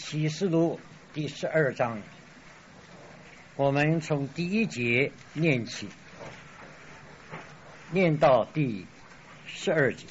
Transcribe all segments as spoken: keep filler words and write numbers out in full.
启示录第十二章，我们从第一节念起，念到第十二节。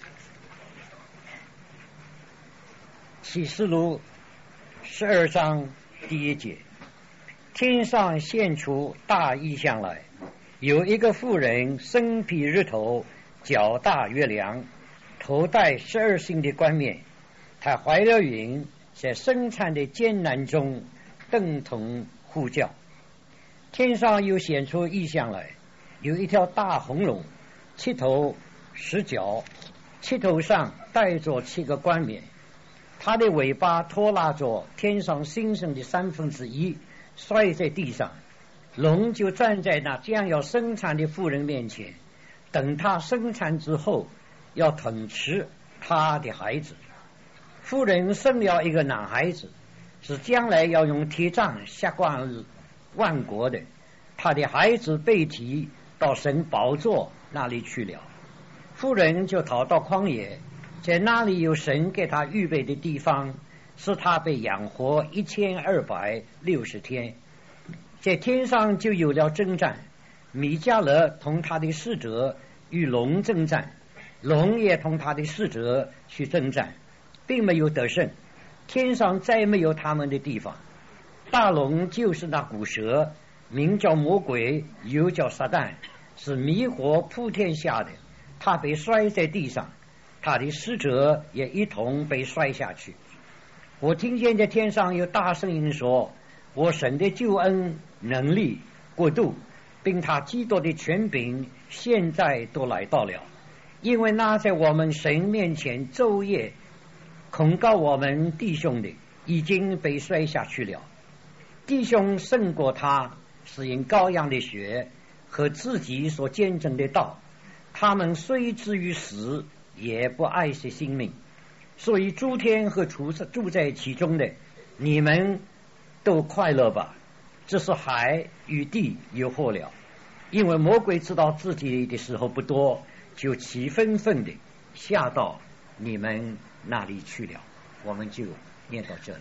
启示录十二章第一节，天上现出大异象来，有一个妇人身披日头，脚踏月亮，头戴十二星的冠冕，她怀了孕，在生产的艰难中等同呼叫。天上又显出异象来，有一条大红龙，七头十角，七头上带着七个冠冕，它的尾巴拖拉着天上星星的三分之一，摔在地上。龙就站在那将要生产的妇人面前，等她生产之后，要吞吃她的孩子。妇人生了一个男孩子，是将来要用铁杖下灌万国的。他的孩子被提到神宝座那里去了。妇人就逃到旷野，在那里有神给他预备的地方，使他被养活一千二百六十天。在天上就有了征战，米迦勒同他的使者与龙征战，龙也同他的使者去征战，并没有得胜。天上再没有他们的地方。大龙就是那古蛇，名叫魔鬼，又叫撒旦，是迷惑普天下的。他被摔在地上，他的使者也一同被摔下去。我听见在天上有大声音说，我神的救恩、能力、国度，并他基督的权柄，现在都来到了。因为那在我们神面前昼夜控告我们弟兄的，已经被摔下去了。弟兄胜过他，是因羔羊的血和自己所见证的道。他们虽至于死，也不爱惜性命。所以诸天和住住在其中的，你们都快乐吧。这是海与地有祸了，因为魔鬼知道自己的时候不多，就气愤愤的下到你们那里去了。我们就念到这里。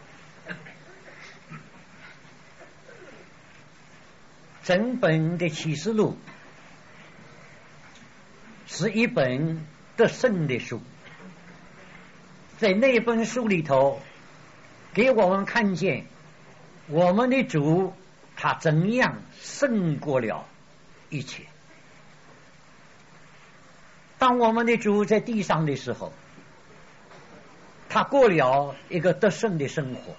整本的启示录是一本得胜的书，在那本书里头给我们看见我们的主他怎样胜过了一切。当我们的主在地上的时候，他过了一个得胜的生活。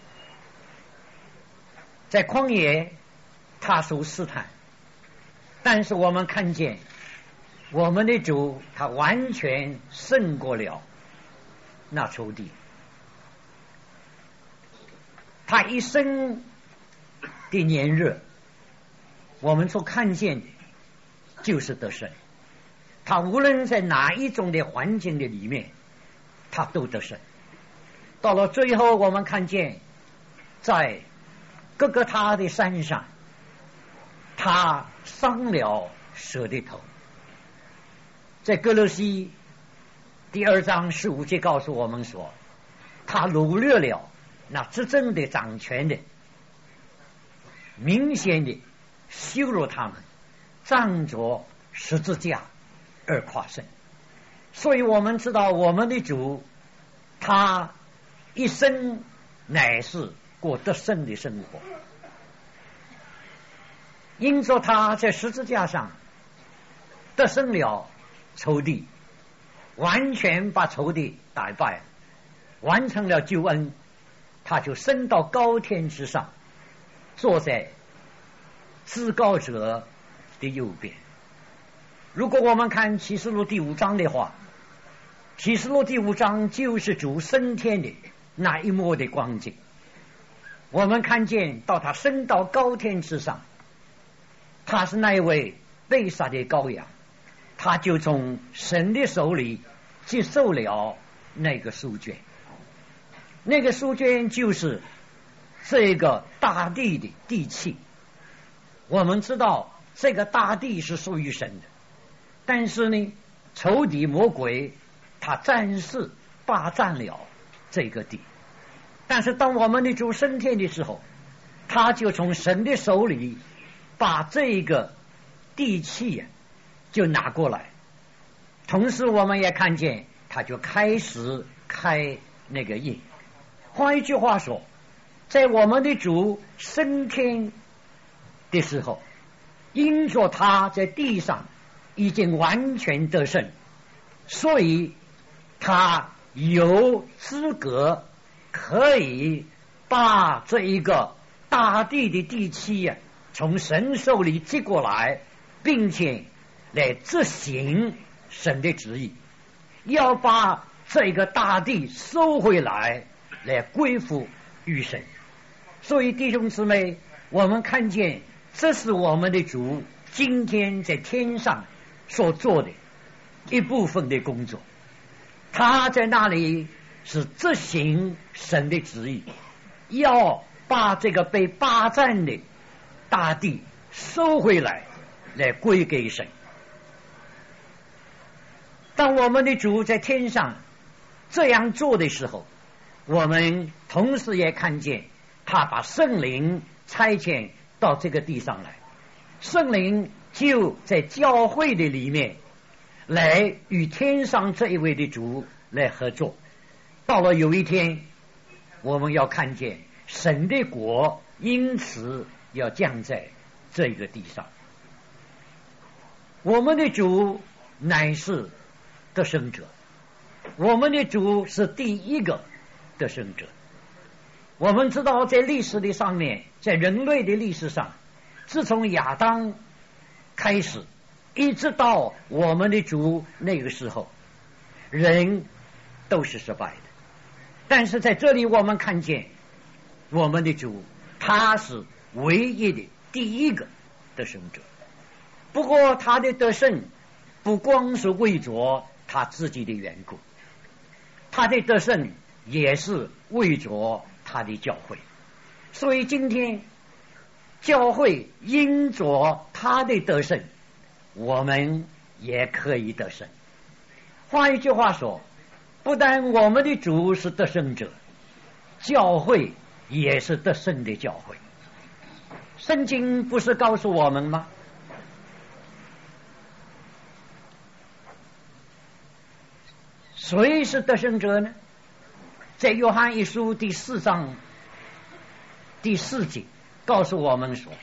在旷野他受试探，但是我们看见我们的主他完全胜过了那仇敌。他一生的年日，我们所看见的就是得胜。他无论在哪一种的环境的里面，他都得胜。到了最后，我们看见在各个他的山上，他伤了蛇的头。在歌罗西第二章十五节告诉我们说，他掳掠了那执政的掌权的，明显的羞辱他们，仗着十字架而夸胜。所以我们知道我们的主他一生乃是过得胜的生活，因着他在十字架上得胜了仇敌，完全把仇敌打败，完成了救恩，他就升到高天之上，坐在至高者的右边。如果我们看启示录第五章的话，启示录第五章就是主升天的那一幕的光景。我们看见到他升到高天之上，他是那一位被杀的羔羊，他就从神的手里接受了那个书卷。那个书卷就是这个大地的地气。我们知道这个大地是属于神的，但是呢，仇敌魔鬼他暂时霸占了这个地。 但是当我们的主升天的时候，他就从神的手里把这个地气呀、啊、就拿过来，同时我们也看见他就开始开那个印。换一句话说，在我们的主升天的时候，因着他在地上已经完全得胜，所以他有资格可以把这一个大地的地气呀、啊、从神手里接过来，并且来执行神的旨意，要把这个大地收回来，来归附于神。所以弟兄姊妹，我们看见这是我们的主今天在天上所做的一部分的工作。他在那里是执行神的旨意，要把这个被霸占的大地收回来，来归给神。当我们的主在天上这样做的时候，我们同时也看见他把圣灵差遣到这个地上来，圣灵就在教会的里面来与天上这一位的主来合作。到了有一天，我们要看见神的国因此要降在这个地上。我们的主乃是得胜者，我们的主是第一个得胜者。我们知道在历史的上面，在人类的历史上，自从亚当开始一直到我们的主那个时候，人都是失败的。但是在这里我们看见我们的主他是唯一的第一个得胜者。不过他的得胜不光是为着他自己的缘故，他的得胜也是为着他的教会。所以今天教会因着他的得胜，我们也可以得胜。换一句话说，不但我们的主是得胜者，教会也是得胜的教会。圣经不是告诉我们吗？谁是得胜者呢？在约翰一书第四章第四节告诉我们说，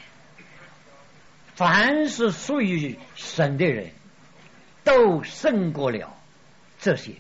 凡是属于神的人都胜过了这些。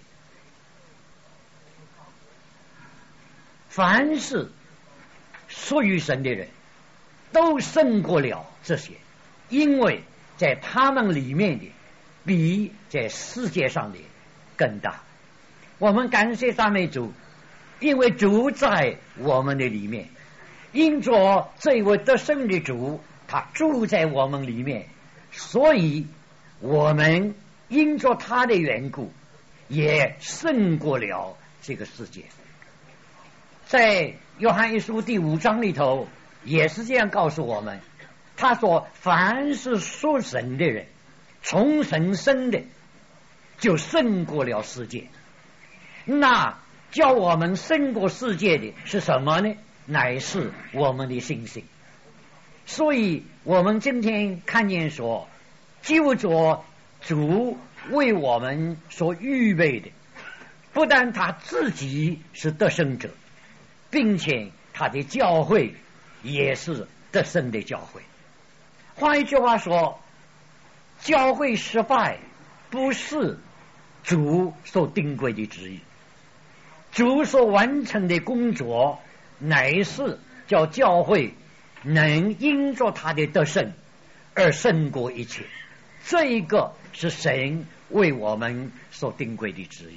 凡是属于神的人都胜过了这些，因为在他们里面的比在世界上的更大。我们感谢赞美主，因为主在我们的里面，因着这位得胜的主他住在我们里面，所以我们因着他的缘故也胜过了这个世界。在约翰一书第五章里头也是这样告诉我们，他说凡是属神的人，从神生的就胜过了世界。那叫我们胜过世界的是什么呢？乃是我们的信心。所以我们今天看见说，就着主为我们所预备的，不但他自己是得胜者，并且他的教会也是得胜的教会。换一句话说，教会失败不是主所定规的旨意，主所完成的工作乃是叫教会能因着他的得胜而胜过一切。这一个是神为我们所定规的旨意。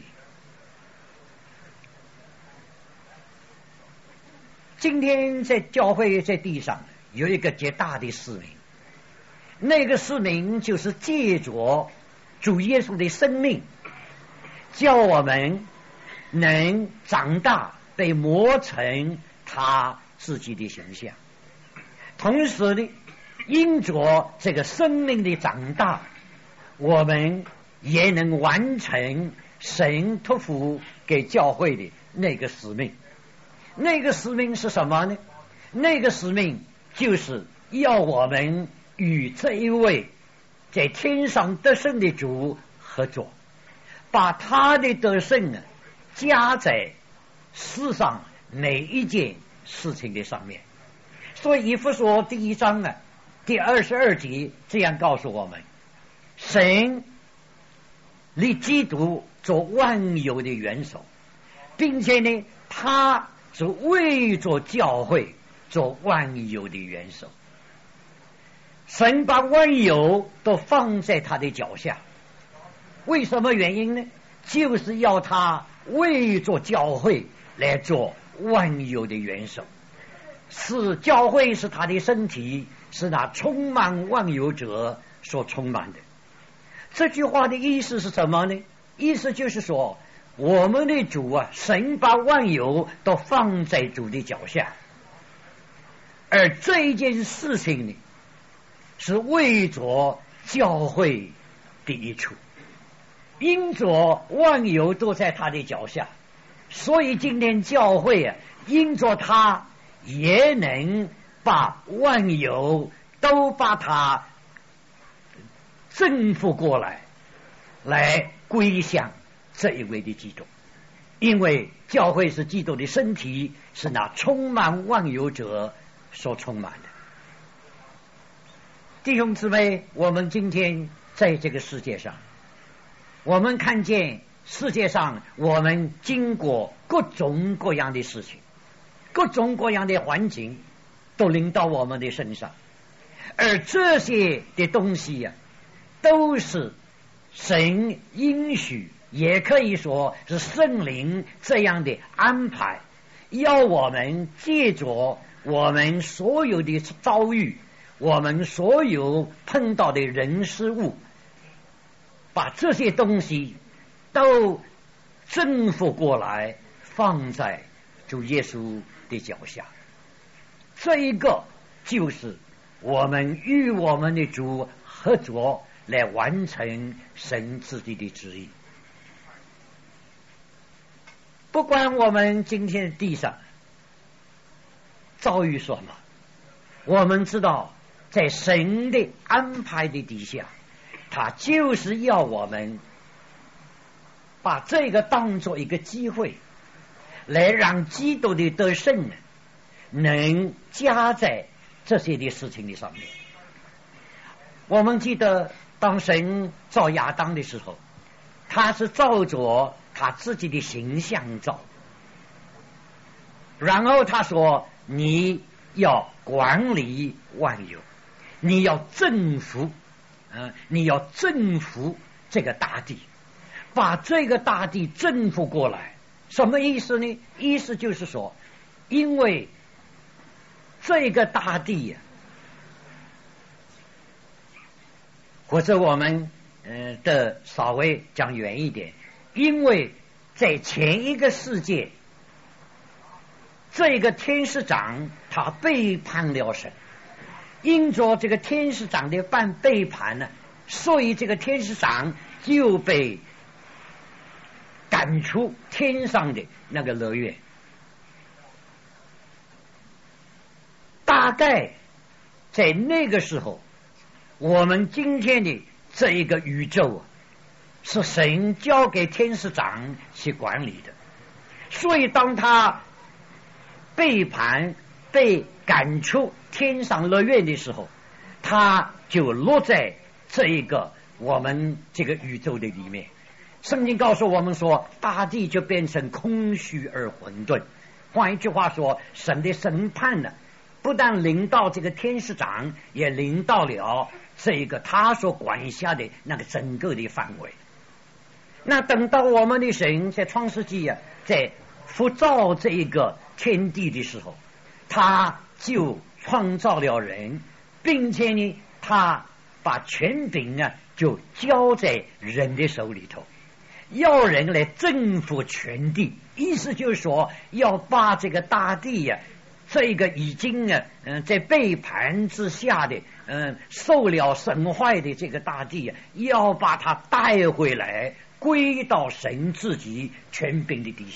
今天在教会在地上有一个极大的使命，那个使命就是借着主耶稣的生命，叫我们能长大，被磨成他自己的形象。同时呢，因着这个生命的长大，我们也能完成神托付给教会的那个使命。 那个使命是什么呢？那个使命就是要我们与这一位在天上得胜的主合作，把他的得胜呢加在世上每一件事情的上面。所以以弗所第一章啊第二十二节这样告诉我们，神立基督做万有的元首，并且呢他是为着教会做万有的元首。神把万有都放在他的脚下，为什么原因呢？就是要他为着教会来做万有的元首，是教会是他的身体，是那充满万有者所充满的。这句话的意思是什么呢？意思就是说，我们的主啊，神把万有都放在主的脚下，而这一件事情呢是为着教会的益处，因着万有都在他的脚下，所以今天教会啊，因着他也能把万有都把他征服过来，来归向这一位的基督。因为教会是基督的身体，是那充满万有者所充满的。弟兄姊妹，我们今天在这个世界上，我们看见世界上我们经过各种各样的事情，各种各样的环境都临到我们的身上，而这些的东西呀、啊，都是神应许，也可以说是圣灵这样的安排，要我们借着我们所有的遭遇，我们所有碰到的人事物，把这些东西都征服过来，放在主耶稣的脚下。这一个就是我们与我们的主合作，来完成神自己的旨意。不管我们今天的地上遭遇什么，我们知道在神的安排的底下，他就是要我们把这个当作一个机会，来让基督的得胜能加在这些的事情的上面。我们记得当神造亚当的时候，他是照着他自己的形象造，然后他说你要管理万有，你要征服、呃、你要征服这个大地，把这个大地征服过来。什么意思呢？意思就是说，因为这个大地呀、啊，或者我们呃的稍微讲远一点，因为在前一个世界，这个天使长他背叛了神，因着这个天使长的半背叛呢，所以这个天使长就被赶出天上的那个乐园。大概在那个时候，我们今天的这一个宇宙啊，是神交给天使长去管理的，所以当他背叛被赶出天上乐园的时候，他就落在这一个我们这个宇宙的里面。圣经告诉我们说，大地就变成空虚而混沌。换一句话说，神的审判呢，不但临到这个天使长，也临到了这一个他所管辖的那个整个的范围。那等到我们的神在创世纪啊，在复造这一个天地的时候，他就创造了人，并且呢，他把权柄啊就交在人的手里头，要人来征服全地。意思就是说，要把这个大地呀、啊，这个已经啊，嗯、呃，在背叛之下的，嗯、呃，受了损坏的这个大地啊，要把它带回来，归到神自己权柄的底下。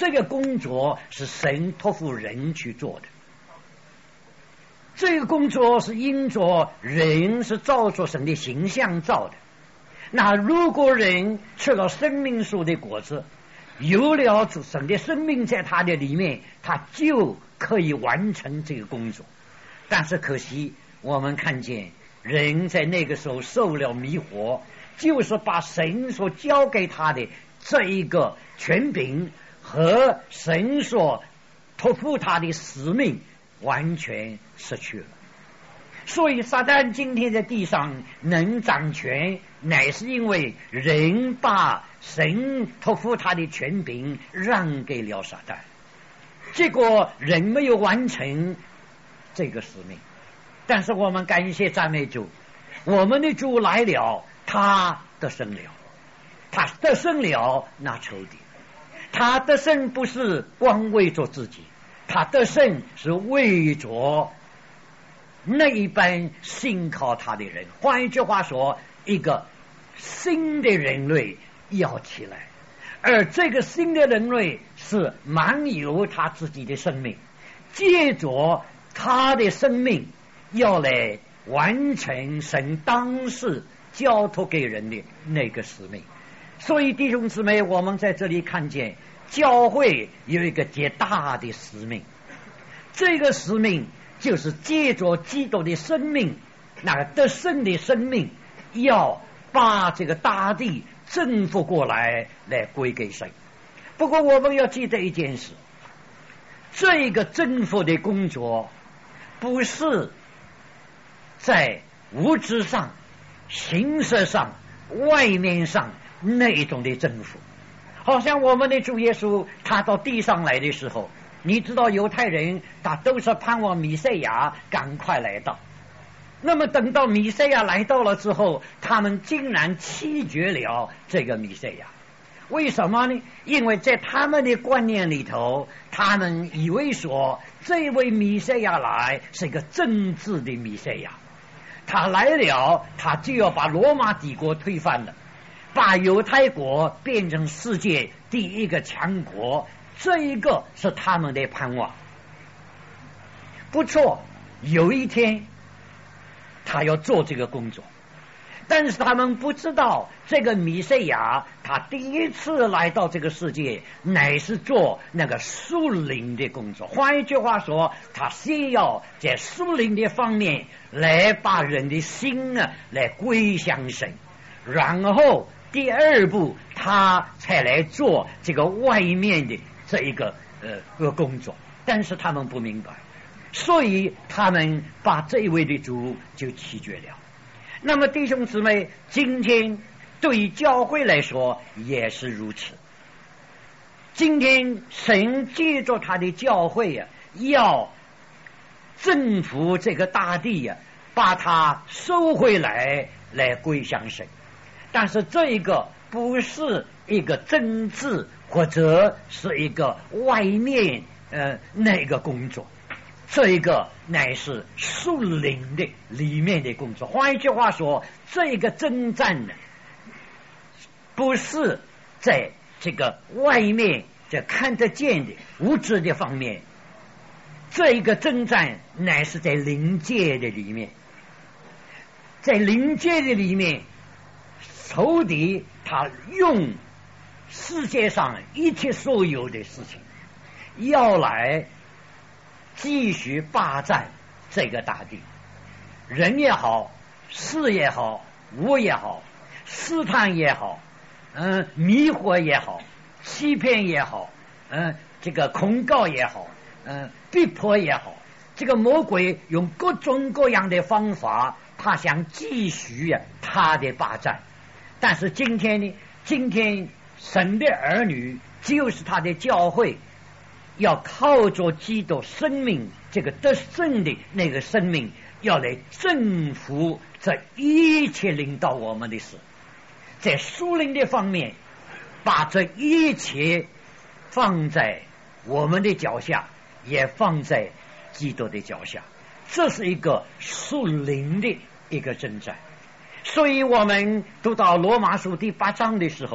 这个工作是神托付人去做的。这个工作是因着人是照着神的形象造的。那如果人吃了生命树的果子，有了神的生命在他的里面，他就可以完成这个工作。但是可惜我们看见人在那个时候受了迷惑，就是把神所交给他的这一个权柄和神所托付他的使命完全失去了。所以撒旦今天在地上能掌权，乃是因为人把神托付他的权柄让给了撒旦，结果人没有完成这个使命。但是我们感谢赞美主，我们的主来了，他得胜了，他得胜了那仇敌，他得胜不是光为着自己，他得胜是为着那一般信靠他的人。换一句话说，一个新的人类要起来，而这个新的人类是满有他自己的生命，借着他的生命要来完成神当时交托给人的那个使命。所以弟兄姊妹，我们在这里看见教会有一个极大的使命，这个使命就是借着基督的生命，那个得胜的生命，要把这个大地征服过来，来归给神。不过我们要记得一件事，这个征服的工作不是在物质上、形式上、外面上那一种的征服。好像我们的主耶稣他到地上来的时候，你知道犹太人他都是盼望弥赛亚赶快来到，那么等到弥赛亚来到了之后，他们竟然弃绝了这个弥赛亚。为什么呢？因为在他们的观念里头，他们以为说这位弥赛亚来是一个政治的弥赛亚，他来了他就要把罗马帝国推翻了，把犹太国变成世界第一个强国，这一个是他们的盼望。不错，有一天他要做这个工作，但是他们不知道这个弥赛亚他第一次来到这个世界乃是做那个属灵的工作。换一句话说，他先要在属灵的方面来把人的心啊来归向神，然后第二步他才来做这个外面的这一个呃工作。但是他们不明白，所以他们把这一位的主就弃绝了。那么弟兄姊妹，今天对于教会来说也是如此。今天神借着他的教会啊，要征服这个大地啊，把它收回来，来归向神。但是这一个不是一个政治，或者是一个外面呃那个工作，这一个乃是属灵的里面的工作。换一句话说，这个征战呢，不是在这个外面这看得见的物质的方面，这一个征战乃是在灵界的里面。在灵界的里面，仇敌他用世界上一切所有的事情要来继续霸占这个大地，人也好，事也好，物也好，试探也好，嗯，迷惑也好，欺骗也好，嗯，这个控告也好，嗯，逼迫也好，这个魔鬼用各种各样的方法，他想继续呀他的霸占。但是今天呢，今天神的儿女就是他的教会，要靠着基督生命这个得胜的那个生命，要来征服这一切领导我们的事。在属灵的方面，把这一切放在我们的脚下，也放在基督的脚下，这是一个属灵的一个征战。所以我们读到罗马书第八章的时候，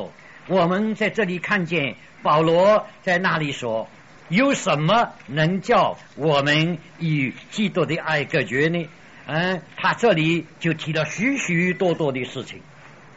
我们在这里看见保罗在那里说，有什么能叫我们与基督的爱隔绝呢？嗯，他这里就提了许许多多的事情。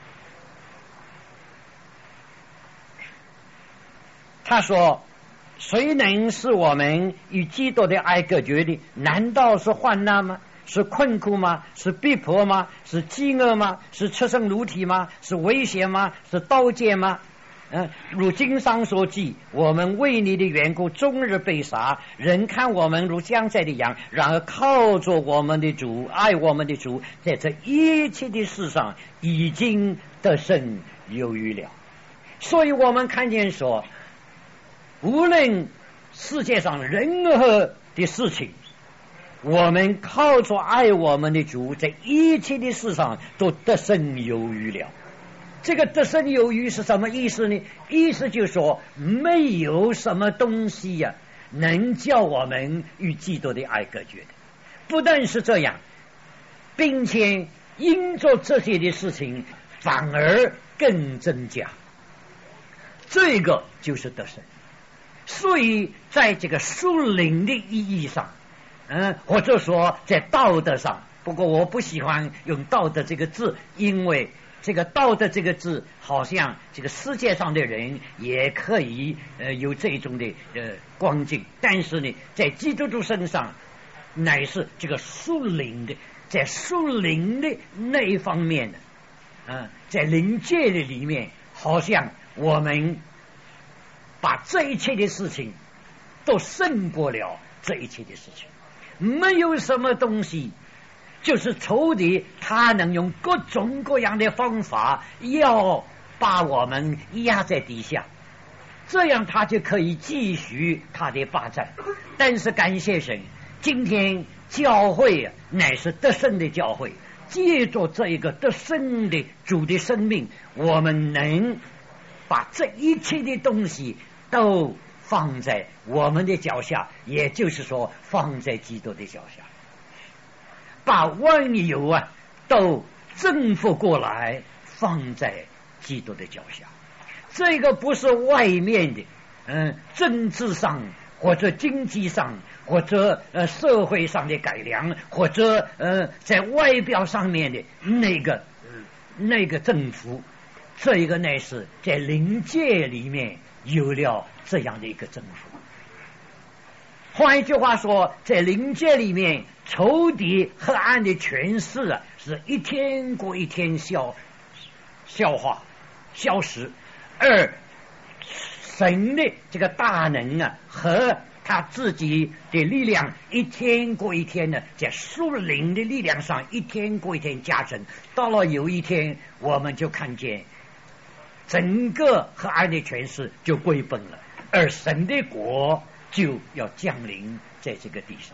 他说，谁能使我们与基督的爱隔绝的？难道是患难吗？是困苦吗？是逼迫吗？是饥饿吗？是赤身裸体吗？是危险吗？是刀剑吗？嗯，如经上所记，我们为你的缘故终日被杀，人看我们如将宰的羊，然而靠着我们的主，爱我们的主，在这一切的事上已经得胜有余了。所以我们看见说，无论世界上任何的事情，我们靠着爱我们的主，在一切的事上都得胜有余了。这个得胜有余是什么意思呢？意思就是说，没有什么东西呀、啊、能叫我们与基督的爱隔绝的。不但是这样，并且因着这些的事情反而更增加，这个就是得胜。所以在这个属灵的意义上，嗯，或者说在道德上，不过我不喜欢用道德这个字，因为这个道德这个字好像这个世界上的人也可以呃有这种的呃光景，但是呢，在基督徒身上乃是这个属灵的，在属灵的那一方面呢，啊，在灵界的里面，好像我们把这一切的事情都胜过了这一切的事情，没有什么东西就是仇敌他能用各种各样的方法要把我们压在底下，这样他就可以继续他的发展。但是感谢神，今天教会乃是得胜的教会，借着这一个得胜的主的生命，我们能把这一切的东西都放在我们的脚下，也就是说放在基督的脚下，把万有啊都征服过来，放在基督的脚下。这个不是外面的嗯政治上或者经济上或者呃社会上的改良，或者呃在外表上面的那个、呃、那个政府，这一个乃是在灵界里面有了这样的一个政府。换一句话说，在灵界里面，仇敌黑暗的权势啊，是一天过一天消消化消失，而神的这个大能啊和他自己的力量一天过一天的在属灵的力量上一天过一天加深，到了有一天我们就看见整个黑暗的权势就归本了，而神的国就要降临在这个地上。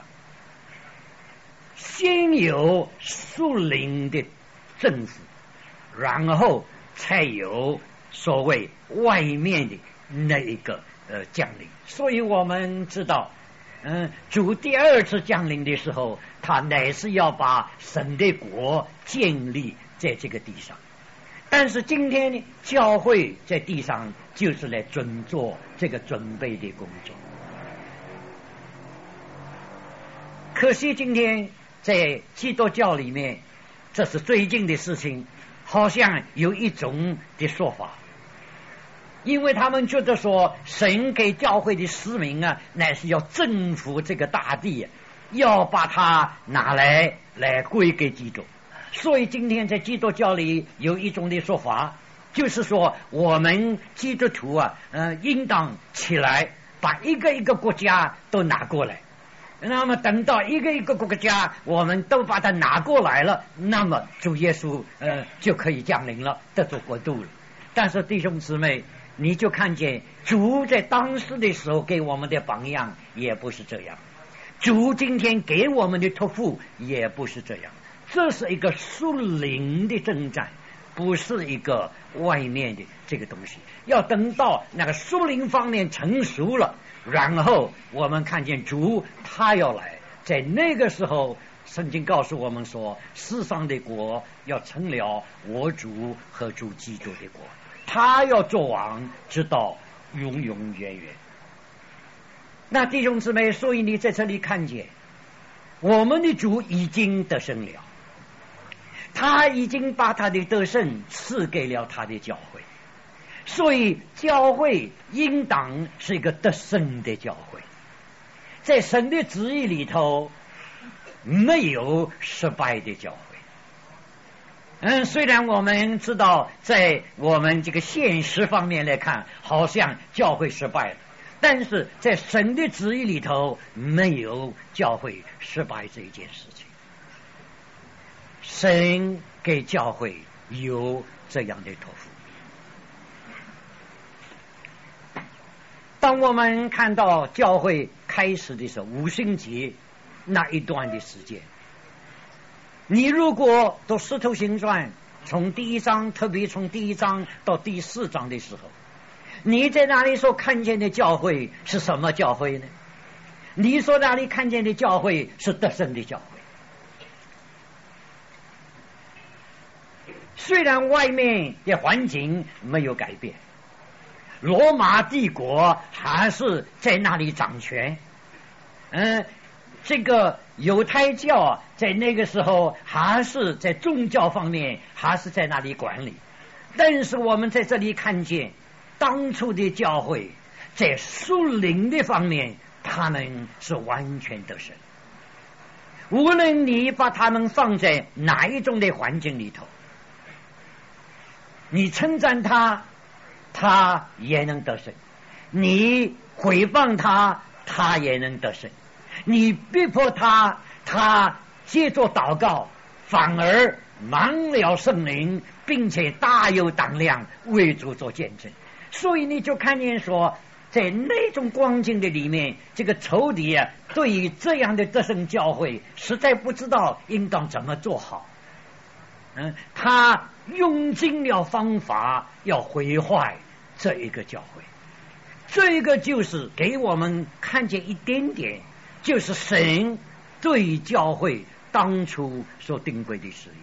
先有属灵的政府，然后才有所谓外面的那一个呃降临。所以我们知道嗯，主第二次降临的时候，他乃是要把神的国建立在这个地上。但是今天呢，教会在地上就是来准做这个准备的工作。可惜今天在基督教里面，这是最近的事情，好像有一种的说法，因为他们觉得说神给教会的使命啊，乃是要征服这个大地，要把它拿来来归给基督。所以今天在基督教里有一种的说法，就是说我们基督徒啊，呃，应当起来把一个一个国家都拿过来。那么等到一个一个国家我们都把它拿过来了，那么主耶稣呃就可以降临了，得着国度了。但是弟兄姊妹，你就看见主在当时的时候给我们的榜样也不是这样，主今天给我们的托付也不是这样。这是一个属灵的征战，不是一个外面的这个东西。要等到那个属灵方面成熟了，然后我们看见主他要来，在那个时候圣经告诉我们说，世上的国要成了我主和主基督的国。 他要做王，直到永永远远。那弟兄姊妹，所以你在这里看见，我们的主已经得胜了，他已经把他的得胜赐给了他的教会，所以教会应当是一个得胜的教会。在神的旨意里头，没有失败的教会。嗯，虽然我们知道在我们这个现实方面来看，好像教会失败了，但是在神的旨意里头，没有教会失败这一件事情。神给教会有这样的托付。当我们看到教会开始的时候，五旬节那一段的时间，你如果读使徒行传从第一章，特别从第一章到第四章的时候，你在那里所看见的教会是什么教会呢？你所那里看见的教会是得胜的教会。虽然外面的环境没有改变，罗马帝国还是在那里掌权，嗯，这个犹太教啊，在那个时候还是在宗教方面还是在那里管理。但是我们在这里看见，当初的教会在属灵的方面，他们是完全得胜。无论你把他们放在哪一种的环境里头，你称赞他，他也能得胜；你毁谤他，他也能得胜；你逼迫他，他接着祷告，反而满了圣灵，并且大有胆量为主做见证。所以你就看见说，在那种光景的里面，这个仇敌啊，对于这样的得胜教会，实在不知道应当怎么做好。嗯，他用尽了方法要毁坏这一个教会。这个就是给我们看见一点点，就是神对于教会当初所定规的事宜。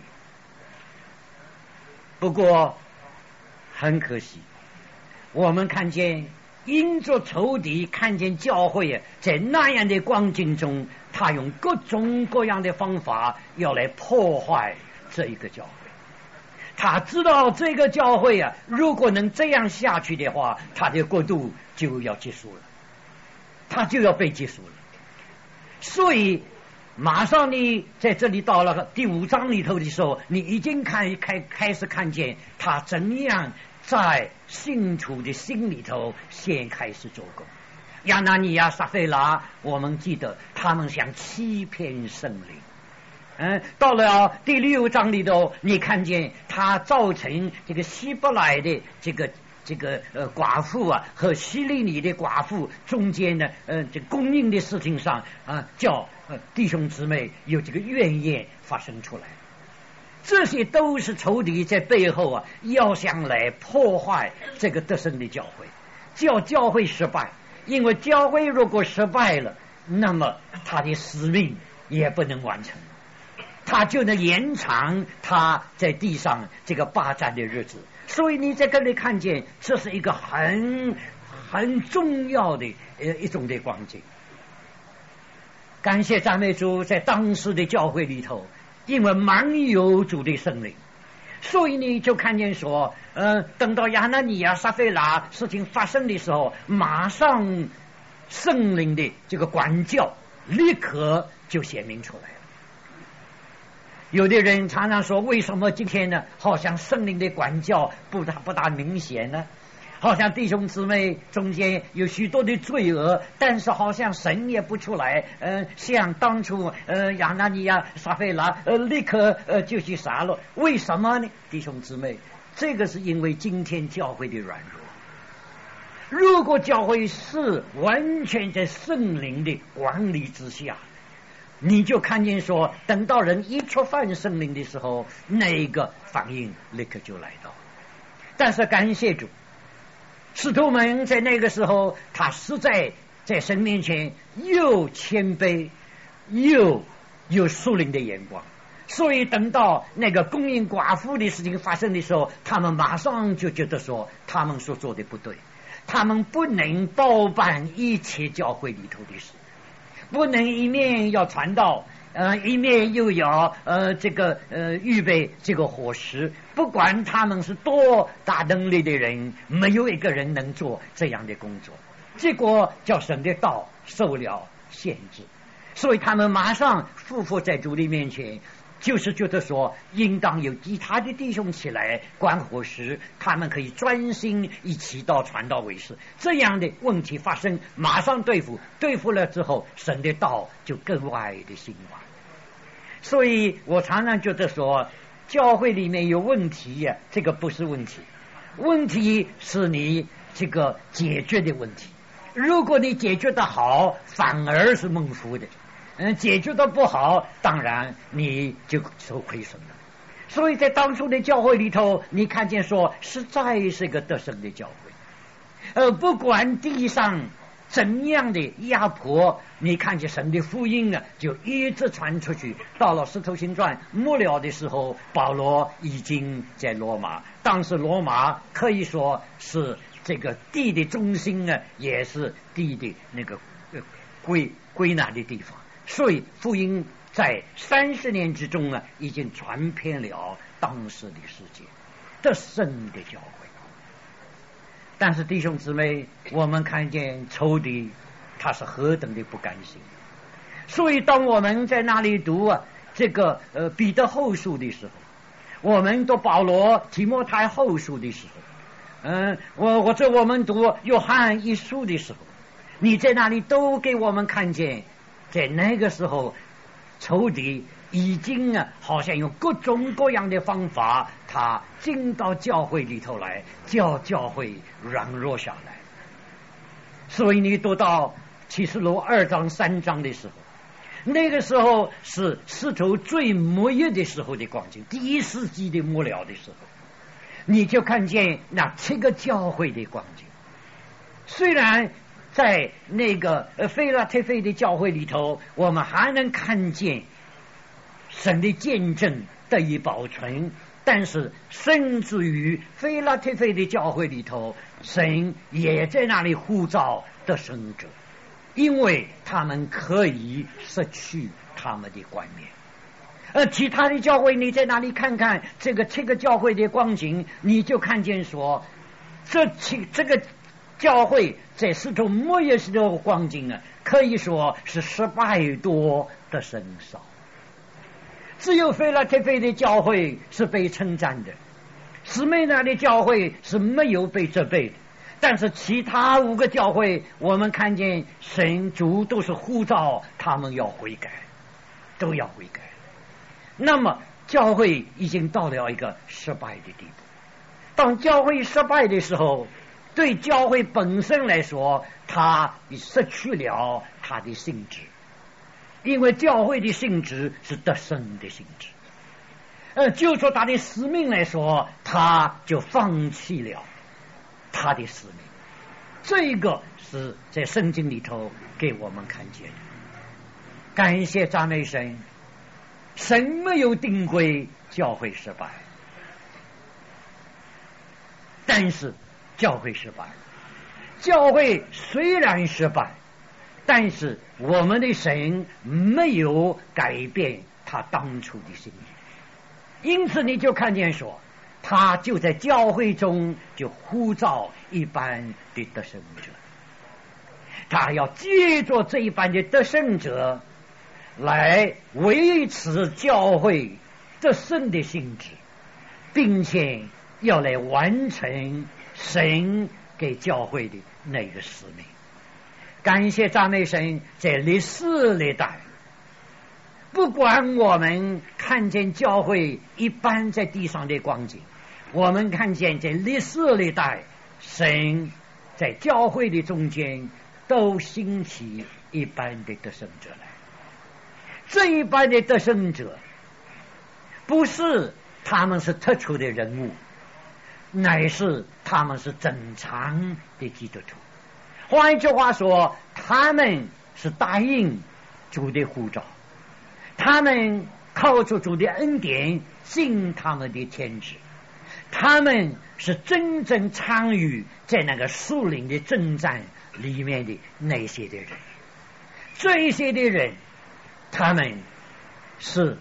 不过很可惜，我们看见因着仇敌看见教会啊，在那样的光景中，他用各种各样的方法要来破坏这一个教会。他知道这个教会啊，如果能这样下去的话，他的国度就要结束了，他就要被结束了。所以马上你在这里到了第五章里头的时候，你已经开开开始看见他怎样在信徒的心里头先开始做工。亚拿尼亚、撒非拉，我们记得他们想欺骗圣灵。嗯，到了第六章里头，你看见他造成这个希伯来的这个这个呃寡妇啊和希利尼的寡妇中间呢，呃，这供应的事情上啊，叫呃弟兄姊妹有这个怨言发生出来。这些都是仇敌在背后啊，要想来破坏这个得胜的教会，叫教会失败。因为教会如果失败了，那么他的使命也不能完成，他就能延长他在地上这个霸占的日子。所以你在这里看见，这是一个很很重要的呃一种的光景。感谢赞美主，在当时的教会里头，因为满有主的圣灵，所以你就看见说，呃，等到亚拿尼亚、撒非拉事情发生的时候，马上圣灵的这个管教立刻就显明出来了。有的人常常说，为什么今天呢，好像圣灵的管教不大不大明显呢？好像弟兄姊妹中间有许多的罪恶，但是好像神也不出来。呃，像当初呃亚拿尼亚、撒非拉呃立刻呃就去杀了，为什么呢？弟兄姊妹，这个是因为今天教会的软弱。如果教会是完全在圣灵的管理之下，你就看见说，等到人一触犯圣灵的时候，那个反应立刻就来到。但是感谢主，使徒们在那个时候，他实在在神面前又谦卑又有属灵的眼光， 所以等到那个供应寡妇的事情发生的时候，他们马上就觉得说他们所做的不对，他们不能包办一切教会里头的事，不能一面要传道，呃，一面又要呃这个呃预备这个伙食，不管他们是多大能力的人，没有一个人能做这样的工作，结果叫神的道受了限制，所以他们马上匍匐在主的面前，就是觉得说应当有其他的弟兄起来管伙食，他们可以专心一起到传道为事。这样的问题发生，马上对付，对付了之后，神的道就格外的兴旺。所以我常常觉得说，教会里面有问题呀、啊，这个不是问题，问题是你这个解决的问题。如果你解决的好，反而是蒙福的。嗯，解决的不好，当然你就受亏损了。所以在当初的教会里头，你看见说实在是个得胜的教会，呃，不管地上怎样的压迫，你看见神的福音呢，就一直传出去。到了使徒行传末了的时候，保罗已经在罗马，当时罗马可以说是这个地的中心呢，也是地的那个归归纳的地方。所以福音在三十年之中啊，已经传遍了当时的世界，得胜的教会。但是弟兄姊妹，我们看见仇敌他是何等的不甘心。所以当我们在那里读啊这个呃彼得后书的时候，我们读保罗提摩太后书的时候，嗯、呃，我或者我们读约翰一书的时候，你在那里都给我们看见，在那个时候仇敌已经啊好像用各种各样的方法，他进到教会里头来，叫教会软弱下来。所以你读到启示录二章三章的时候，那个时候是使徒最末日的时候的光景，第一世纪的末了的时候，你就看见那七个教会的光景。虽然在那个呃腓拉铁菲的教会里头，我们还能看见神的见证得以保存，但是甚至于腓拉铁菲的教会里头，神也在那里呼召得胜者，因为他们可以失去他们的冠冕。而其他的教会，你在哪里看看这个这个教会的光景，你就看见说这七这个教会在使徒末日时的光景啊，可以说是失败多的甚少。只有腓拉铁菲的教会是被称赞的，史美那的教会是没有被责备的。但是其他五个教会，我们看见神主都是呼召他们要悔改，都要悔改。那么教会已经到了一个失败的地步。当教会失败的时候，对教会本身来说，它失去了它的性质，因为教会的性质是得胜的性质。呃，就说他的使命来说，他就放弃了他的使命。这个是在圣经里头给我们看见的。感谢赞美神，神没有定规教会失败，但是教会失败，教会虽然失败，但是我们的神没有改变他当初的心意，因此你就看见说，他就在教会中就呼召一般的得胜者，他要借着这一般的得胜者来维持教会得胜的性质，并且要来完成神给教会的那个使命。感谢赞美神，在历史历代，不管我们看见教会一般在地上的光景，我们看见在历史历代，神在教会的中间都兴起一般的得胜者来。这一般的得胜者不是他们是特殊的人物，乃是他们是正常的基督徒。换一句话说，他们是答应主的呼召，他们靠着主的恩典尽他们的天职，他们是真正参与在那个属灵的征战里面的那些的人。这些的人，他们是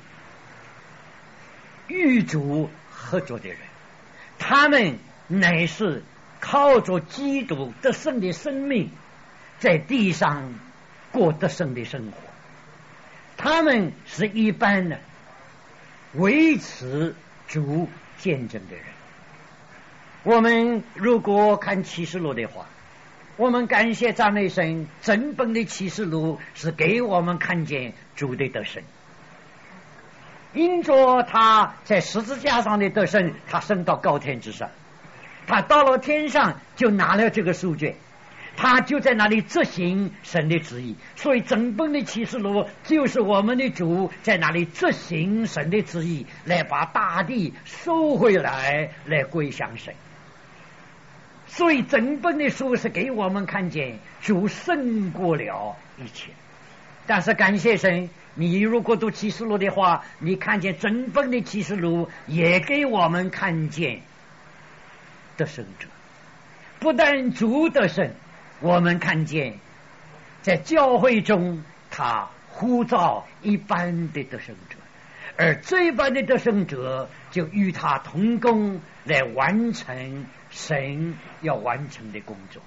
与主合作的人，他们乃是靠着基督得胜的生命在地上过得胜的生活，他们是一般的维持主见证的人。我们如果看启示录的话，我们感谢赞美神，整本的启示录是给我们看见主的得胜。因着他在十字架上的得胜，他升到高天之上，他到了天上就拿了这个书卷，他就在那里执行神的旨意。所以整本的启示录就是我们的主在那里执行神的旨意，来把大地收回来，来归向神。所以整本的书是给我们看见主胜过了一切。但是感谢神，你如果读启示录的话，你看见整本的启示录也给我们看见得胜者。不但主得胜，我们看见在教会中他呼召一般的得胜者，而这一般的得胜者就与他同工，来完成神要完成的工作。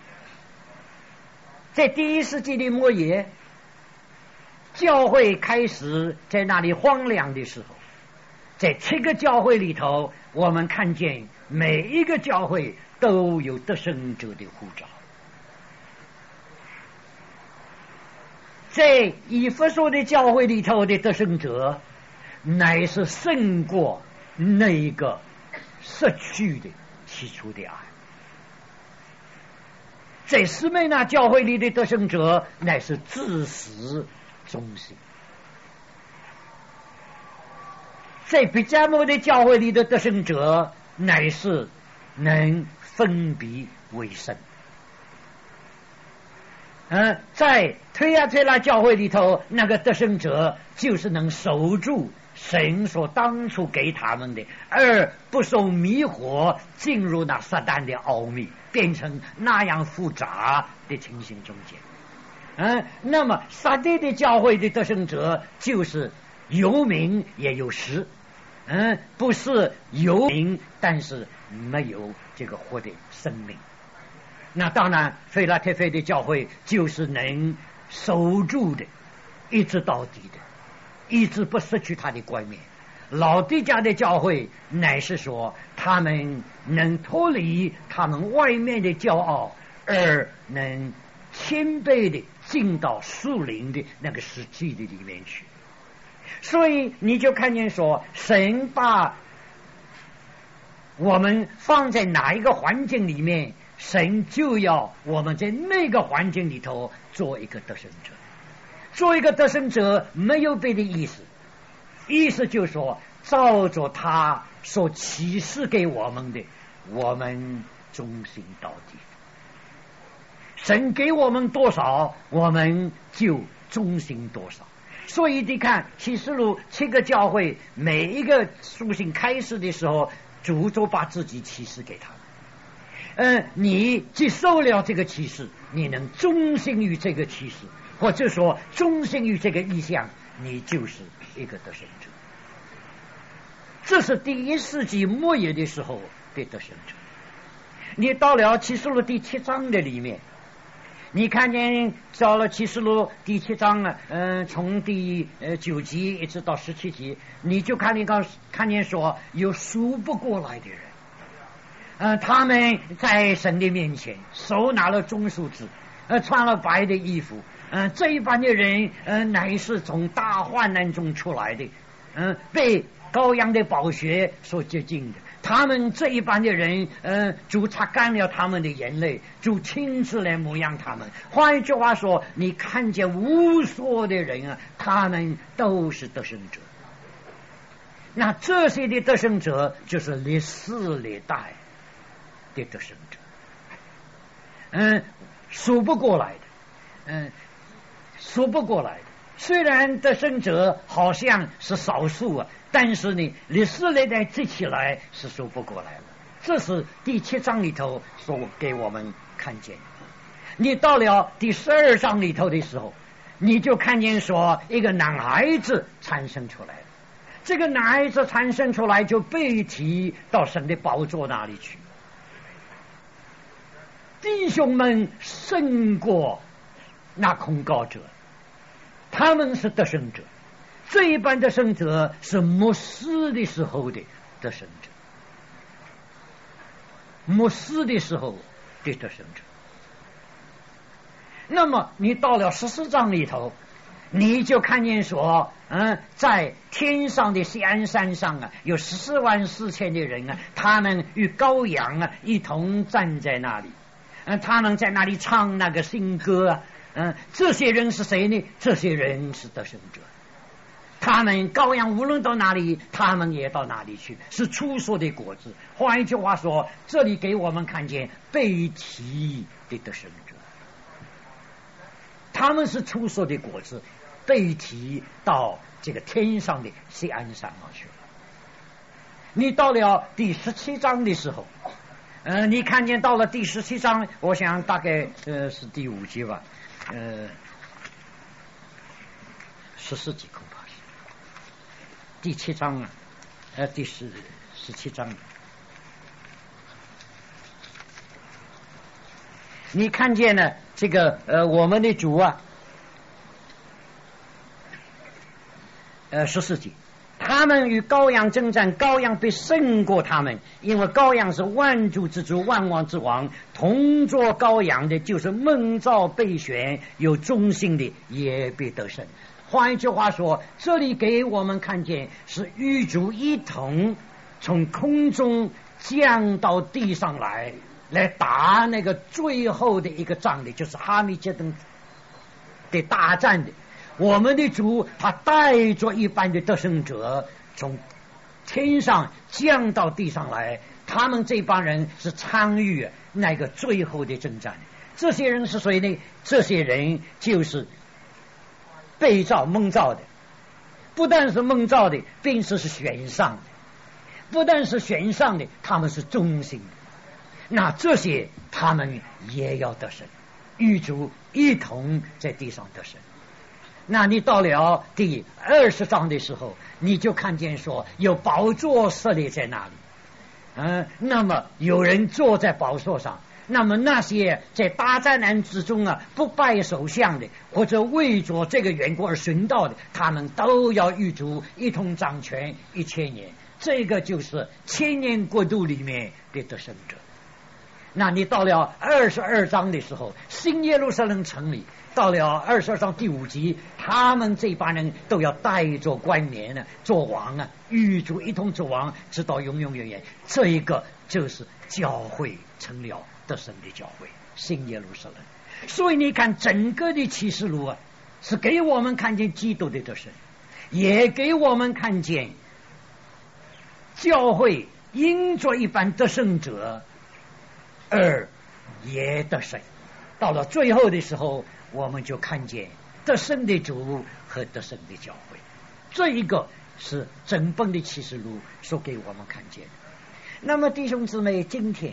在第一世纪的末叶，教会开始在那里荒凉的时候，在七个教会里头，我们看见每一个教会都有得胜者的呼召。在以弗所的教会里头的得胜者，乃是胜过那一个失去的起初的爱。在斯美那教会里的得胜者，乃是自始忠心。在比迦摩的教会里的得胜者，乃是能分别为圣。嗯，在推亚推拉教会里头，那个得胜者就是能守住神所当初给他们的，而不受迷惑，进入那撒旦的奥秘，变成那样复杂的情形中间。嗯，那么撒旦的教会的得胜者就是有名也有实，嗯，不是有名，但是没有这个活的生命。那当然，腓拉铁非的教会就是能守住的，一直到底的，一直不失去他的冠冕。老底家的教会乃是说，他们能脱离他们外面的骄傲，而能谦卑的进到属灵的那个实际的里面去。所以你就看见说，神把我们放在哪一个环境里面，神就要我们在那个环境里头做一个得胜者。做一个得胜者没有别的意思，意思就是说，照着他所启示给我们的，我们忠心到底。神给我们多少，我们就忠心多少。所以你看启示录七个教会，每一个书信开始的时候，主就把自己启示给他们。嗯，你接受了这个启示，你能忠心于这个启示，或者说忠心于这个意向，你就是一个得胜者。这是第一世纪末叶的时候的得胜者。你到了启示录第七章的里面，你看见到了启示录第七章啊，嗯、呃，从第呃九集一直到十七集，你就看见刚看见说有数不过来的人，嗯、呃，他们在神的面前手拿了棕树枝，呃，穿了白的衣服，嗯、呃，这一般的人，嗯、呃，乃是从大患难中出来的，嗯、呃，被羔羊的宝血所洁净的。他们这一般的人，呃，主擦干了他们的眼泪，主亲自来牧养他们。换一句话说，你看见无数的人啊，他们都是得胜者。那这些的得胜者，就是历世历代的得胜者，嗯，数不过来的，嗯，数不过来的。 虽然得胜者好像是少数啊，但是呢，历史历代积起来是数不过来了。这是第七章里头所给我们看见。你到了第十二章里头的时候，你就看见说一个男孩子产生出来了。这个男孩子产生出来就被提到神的宝座那里去。弟兄们胜过那控告者，他们是得胜者。这一般得胜者是末世的时候的得胜者，末世的时候的得胜者。那么你到了十四章里头，你就看见说，嗯，在天上的锡安山上啊，有十四万四千的人啊，他们与羔羊啊一同站在那里，嗯，他们在那里唱那个新歌啊，嗯，这些人是谁呢？这些人是得胜者。他们羔羊无论到哪里，他们也到哪里去，是初熟的果子。换一句话说，这里给我们看见被提的得胜者，他们是初熟的果子，被提到这个天上的锡安山上去了。你到了第十七章的时候，呃，你看见到了第十七章，我想大概呃是第五节吧，呃，十四节恐怕是第七章啊，呃，第十十七章。你看见呢？这个呃，我们的主啊，呃，十四节，他们与羔羊征战，羔羊必胜过他们，因为羔羊是万主之主，万王之王，同作羔羊的，就是蒙召备选有忠心的，也必得胜。换一句话说，这里给我们看见是与主一同从空中降到地上来，来打那个最后的一个仗的，就是哈米杰登的大战的。我们的主他带着一般的得胜者从天上降到地上来，他们这帮人是参与那个最后的征战。这些人是谁呢？这些人就是被召蒙召的，不但是蒙召的，并且是选上的，不但是选上的，他们是忠心的。那这些他们也要得胜，与主一同在地上得胜。那你到了第二十章的时候，你就看见说有宝座设立在那里，嗯，那么有人坐在宝座上。那么那些在大灾难之中啊不拜首相的，或者为着这个缘故而寻道的，他们都要与主一同掌权一千年。这个就是千年国度里面的得胜者。那你到了二十二章的时候，新耶路撒冷城里，到了二十二章第五节，他们这帮人都要带着冠冕呢，做王啊，与主一同做王，直到永永远远。这一个就是教会成了得胜的教会，新耶路撒冷。所以你看，整个的启示录啊，是给我们看见基督的得胜，也给我们看见教会因着一般得胜者而也得胜。到了最后的时候，我们就看见得胜的主和得胜的教会。这一个是整本的启示录所给我们看见的。那么弟兄姊妹，今天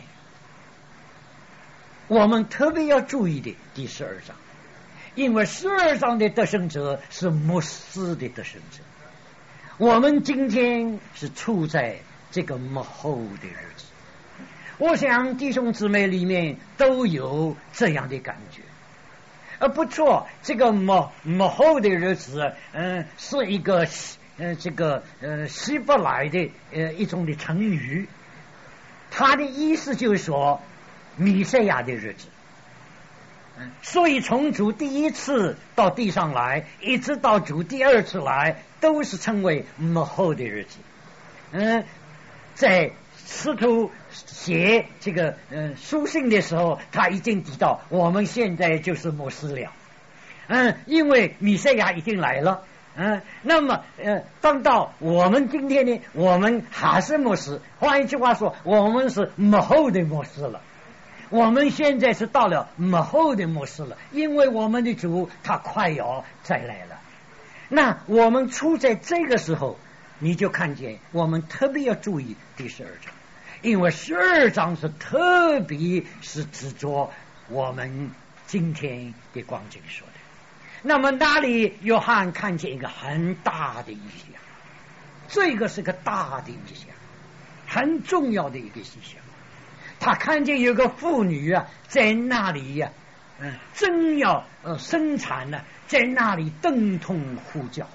我们特别要注意的第十二章，因为十二章的得胜者是末世的得胜者。我们今天是处在这个末后的日子，我想弟兄姊妹里面都有这样的感觉。呃，不错，这个末末后的日子，嗯、呃，是一个呃这个呃希伯来的呃一种的成语，它的意思就是说弥赛亚的日子。嗯，所以从主第一次到地上来，一直到主第二次来，都是称为末后的日子。嗯，在使徒写这个呃书信的时候，他已经提到我们现在就是末世了。嗯，因为弥赛亚已经来了。嗯，那么呃，当到我们今天呢，我们还是末世。换一句话说，我们是末后的末世了。我们现在是到了末后的末世了，因为我们的主他快要再来了。 那我们处在这个时候，你就看见我们特别要注意第十二章，因为十二章是特别是指着我们今天的光景说的。那么那里约翰看见一个很大的意象，这个是个大的意象，很重要的一个意象。他看见有个妇女啊，在那里呀、啊，嗯，正要呃生产呢、啊，在那里疼痛呼叫。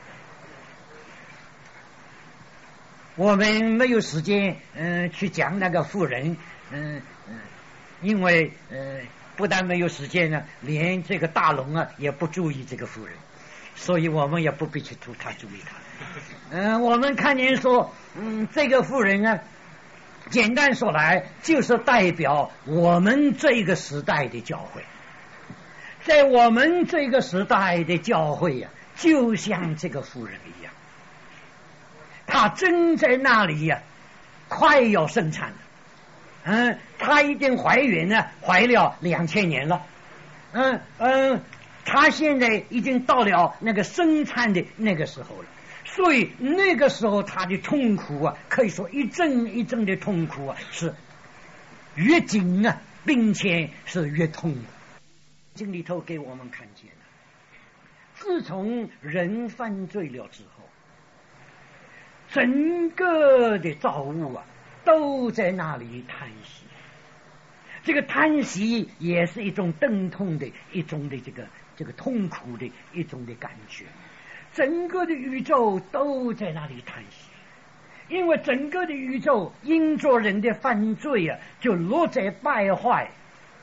我们没有时间嗯、呃、去讲那个妇人，嗯嗯，因为呃不但没有时间呢，连这个大龙啊也不注意这个妇人，所以我们也不必去图他注意他。嗯、呃，我们看见说，嗯，这个妇人啊，简单说来就是代表我们这个时代的教会。在我们这个时代的教会呀、啊，就像这个妇人一样，她正在那里呀、啊，快要生产了。嗯，她已经怀孕呢，怀了两千年了。嗯嗯，她现在已经到了那个生产的那个时候了。所以那个时候她的痛苦啊，可以说一阵一阵的痛苦啊，是越紧啊，并且是越痛。经里头给我们看见了，自从人犯罪了之后，整个的造物啊都在那里叹息。这个叹息也是一种疼痛的一种的这个这个痛苦的一种的感觉。整个的宇宙都在那里叹息，因为整个的宇宙因着人的犯罪啊，就落在败坏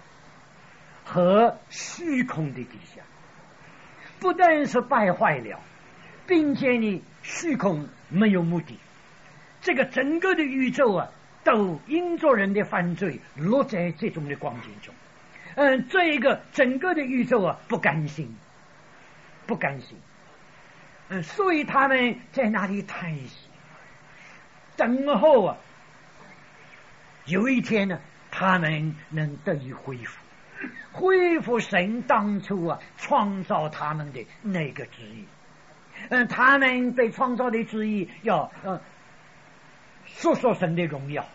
和虚空的底下。不但是败坏了，并且呢虚空没有目的。这个整个的宇宙啊，都因着人的犯罪落在这种的光景中。嗯，这个整个的宇宙啊不甘心，不甘心。嗯，所以他们在那里叹息，等候啊，有一天呢，他们能得以恢复。恢复神当初啊创造他们的那个旨意。嗯，他们被创造的旨意要呃说说神的荣耀，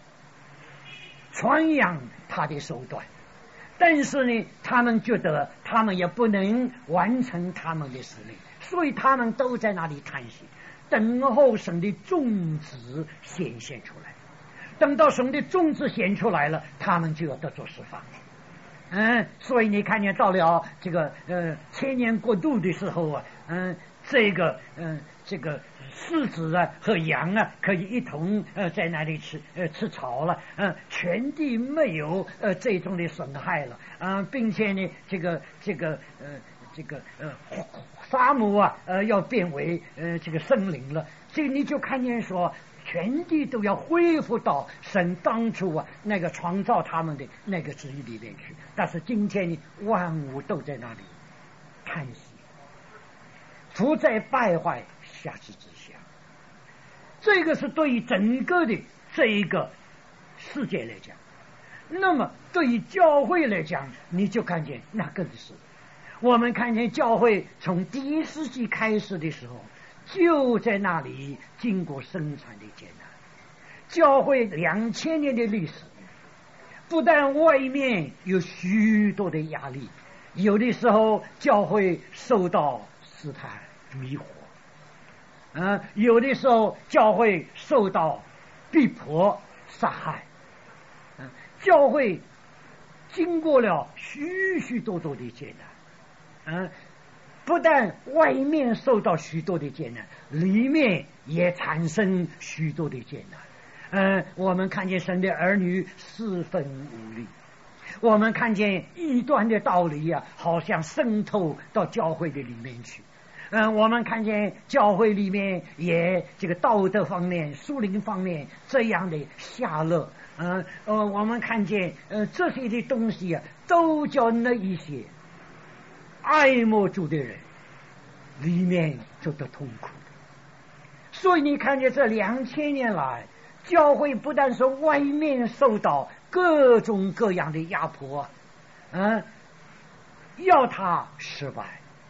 传扬他的手段。但是呢，他们觉得他们也不能完成他们的使命，所以他们都在那里叹息，等候神的种子显现出来。等到神的种子显出来了，他们就要得着释放。嗯，所以你看见到了这个呃千年国度的时候啊，嗯，这个嗯这个狮子啊和羊啊可以一同呃在那里吃呃吃草了，嗯，全地没有呃这种的损害了啊、呃，并且呢这个这个呃这个呃沙漠啊呃要变为呃这个森林了，所以你就看见说。全地都要恢复到神当初啊那个创造他们的那个旨意里面去，但是今天呢，万物都在那里叹息，处在败坏下之之下。这个是对于整个的这一个世界来讲，那么对于教会来讲，你就看见那更是。我们看见教会从第一世纪开始的时候。就在那里经过生产的艰难，教会两千年的历史，不但外面有许多的压力，有的时候教会受到试探迷惑，啊，有的时候教会受到逼迫杀害，啊，教会经过了许许多多的艰难，啊。不但外面受到许多的艰难，里面也产生许多的艰难。嗯、呃，我们看见神的儿女四分五裂，我们看见异端的道理啊，好像渗透到教会的里面去。嗯、呃，我们看见教会里面也这个道德方面、属灵方面这样的下落。嗯 呃, 呃，我们看见呃这些的东西啊，都叫那一些。爱慕主的人里面就得痛苦，所以你看见这两千年来，教会不但是外面受到各种各样的压迫，嗯，要他失败，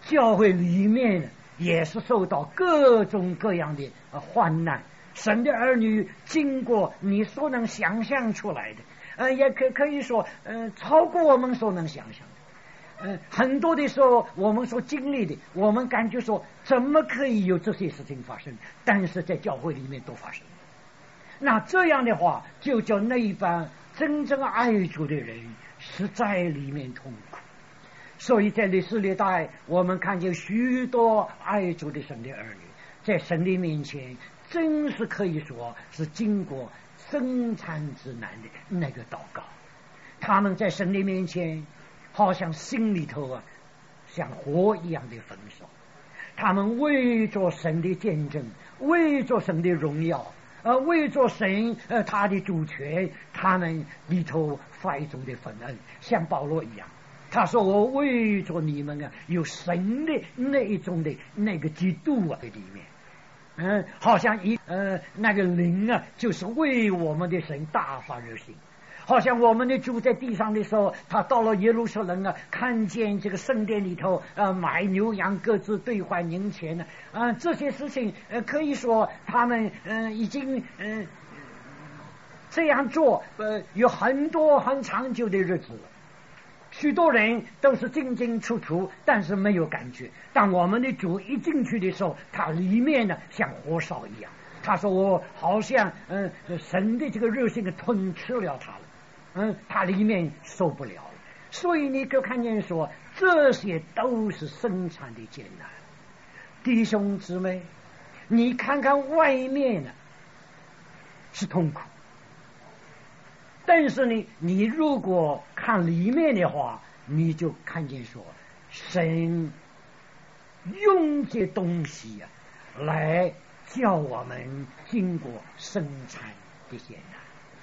教会里面呢也是受到各种各样的患难。神的儿女经过你所能想象出来的，呃，也可可以说，呃，超过我们所能想象的。嗯，很多的时候我们所经历的，我们感觉说怎么可以有这些事情发生？但是在教会里面都发生。那这样的话，就叫那一帮真正爱主的人是在里面痛苦。所以在历史历代，我们看见许多爱主的神的儿女，在神的面前，真是可以说是经过生产之难的那个祷告。他们在神的面前，好像心里头啊，像火一样的焚烧。他们为着神的见证，为着神的荣耀，呃，为着神呃他的主权，他们里头发一种的愤恨，像保罗一样。他说：“我为着你们啊，有神的那一种的那个基督啊在里面，嗯，好像一呃那个灵啊，就是为我们的神大发热心。好像我们的主在地上的时候，他到了耶路撒冷啊，看见这个圣殿里头呃买牛羊各自兑换银钱呢，啊、呃，这些事情呃可以说他们嗯、呃、已经嗯、呃、这样做呃有很多很长久的日子了。许多人都是进进出出，但是没有感觉。当我们的主一进去的时候，他里面呢像火烧一样。他说我好像嗯、呃、神的这个热心给吞吃了他了。嗯，他里面受不了了，所以你就看见说，这些都是生产的艰难。弟兄姊妹，你看看外面呢是痛苦，但是呢，你如果看里面的话，你就看见说，神用这东西啊，来叫我们经过生产的艰难。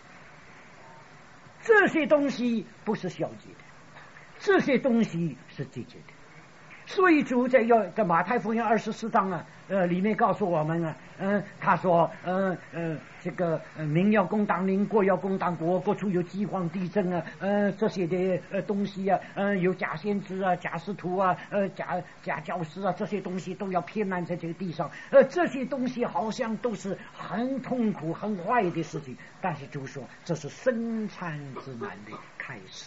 这些东西不是消极的，这些东西是积极的。所以主在要在马太福音二十四章啊，呃，里面告诉我们啊，嗯、呃，他说，嗯、呃、嗯、呃，这个、呃、民要攻打民，国要攻打国，各处有饥荒地震啊，呃，这些的呃东西啊，呃，有假先知啊，假使徒啊，呃，假假教师啊，这些东西都要遍满在这个地上，呃，这些东西好像都是很痛苦、很坏的事情，但是主说这是生产之难的开始。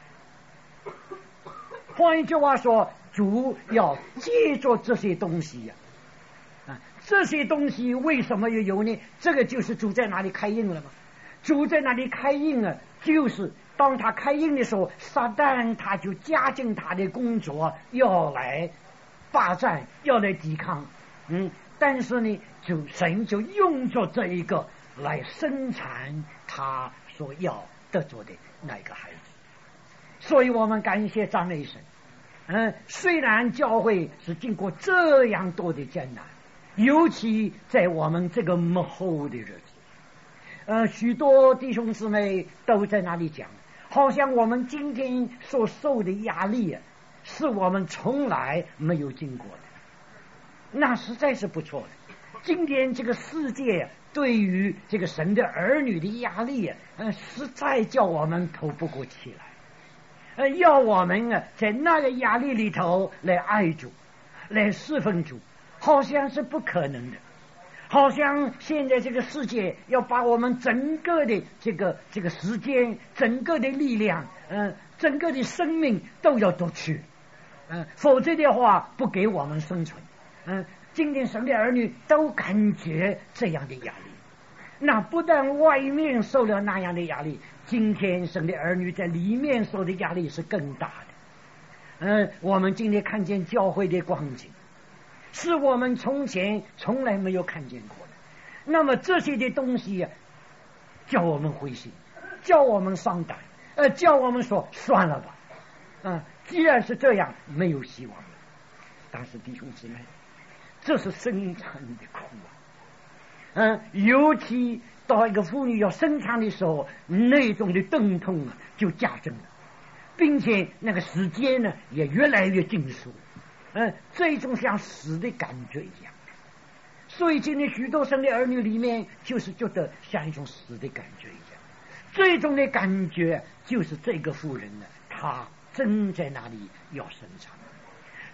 换一句话说，主要借着这些东西呀、啊，啊，这些东西为什么要有呢？这个就是主在哪里开印了吗？主在哪里开印啊？就是当他开印的时候，撒旦他就加进他的工作，要来霸占，要来抵抗。嗯，但是呢，就神就用着这一个来生产他所要得着的那个孩子。所以我们感谢赞美神。嗯，虽然教会是经过这样多的艰难，尤其在我们这个幕后的日子，呃，许多弟兄姊妹都在那里讲，好像我们今天所受的压力啊，是我们从来没有经过的，那实在是不错的。今天这个世界对于这个神的儿女的压力啊，呃，实在叫我们透不过气来。呃，要我们啊，在那个压力里头来爱主，来侍奉主，好像是不可能的。好像现在这个世界要把我们整个的这个这个时间、整个的力量、嗯、呃，整个的生命都要夺去，嗯、呃，否则的话不给我们生存。嗯、呃，今天神的儿女都感觉这样的压力。那不但外面受了那样的压力，今天神的儿女在里面受的压力是更大的。嗯，我们今天看见教会的光景，是我们从前从来没有看见过的。那么这些的东西啊，叫我们灰心，叫我们伤胆，呃，叫我们说算了吧。啊，既然是这样，没有希望了。但是弟兄姊妹，这是生产的苦啊。嗯，尤其到一个妇女要生产的时候，那种的疼痛啊就加重了，并且那个时间呢也越来越紧缩，嗯，这种像死的感觉一样。所以今天许多生的儿女里面，就是觉得像一种死的感觉一样。这种的感觉就是这个妇人呢，她正在那里要生产。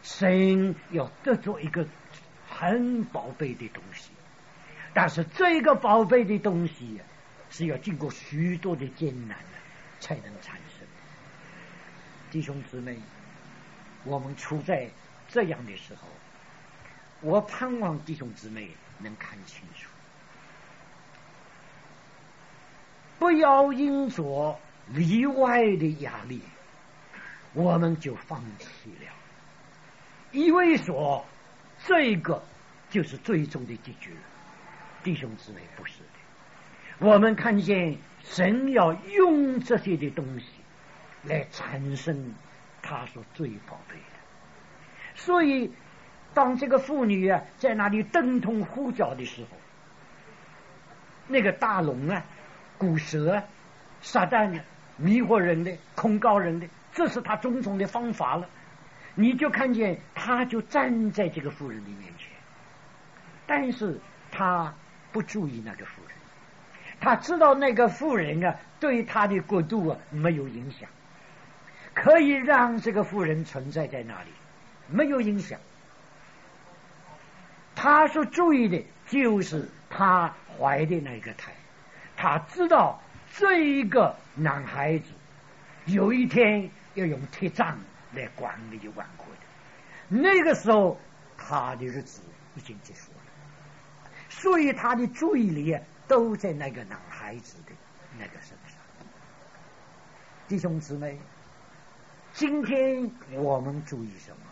神要得着一个很宝贝的东西，但是这个宝贝的东西是要经过许多的艰难才能产生。弟兄姊妹，我们处在这样的时候，我盼望弟兄姊妹能看清楚，不要因着里外的压力我们就放弃了，以为说这个就是最终的结局。弟兄姊妹，不是的。我们看见神要用这些的东西来产生他所最宝贝的，所以当这个妇女啊在那里登痛呼叫的时候，那个大龙啊、古蛇啊、撒旦啊、迷惑人的、控告人的，这是他种种的方法了。你就看见他就站在这个妇人的面前，但是他不注意那个妇人，他知道那个妇人啊对他的国度啊没有影响，可以让这个妇人存在在那里，没有影响。他所注意的就是他怀的那个胎，他知道这一个男孩子有一天要用铁杖来管理万国的，那个时候他的日子已经结束了，所以他的注意力都在那个男孩子的那个身上。弟兄姊妹，今天我们注意什么？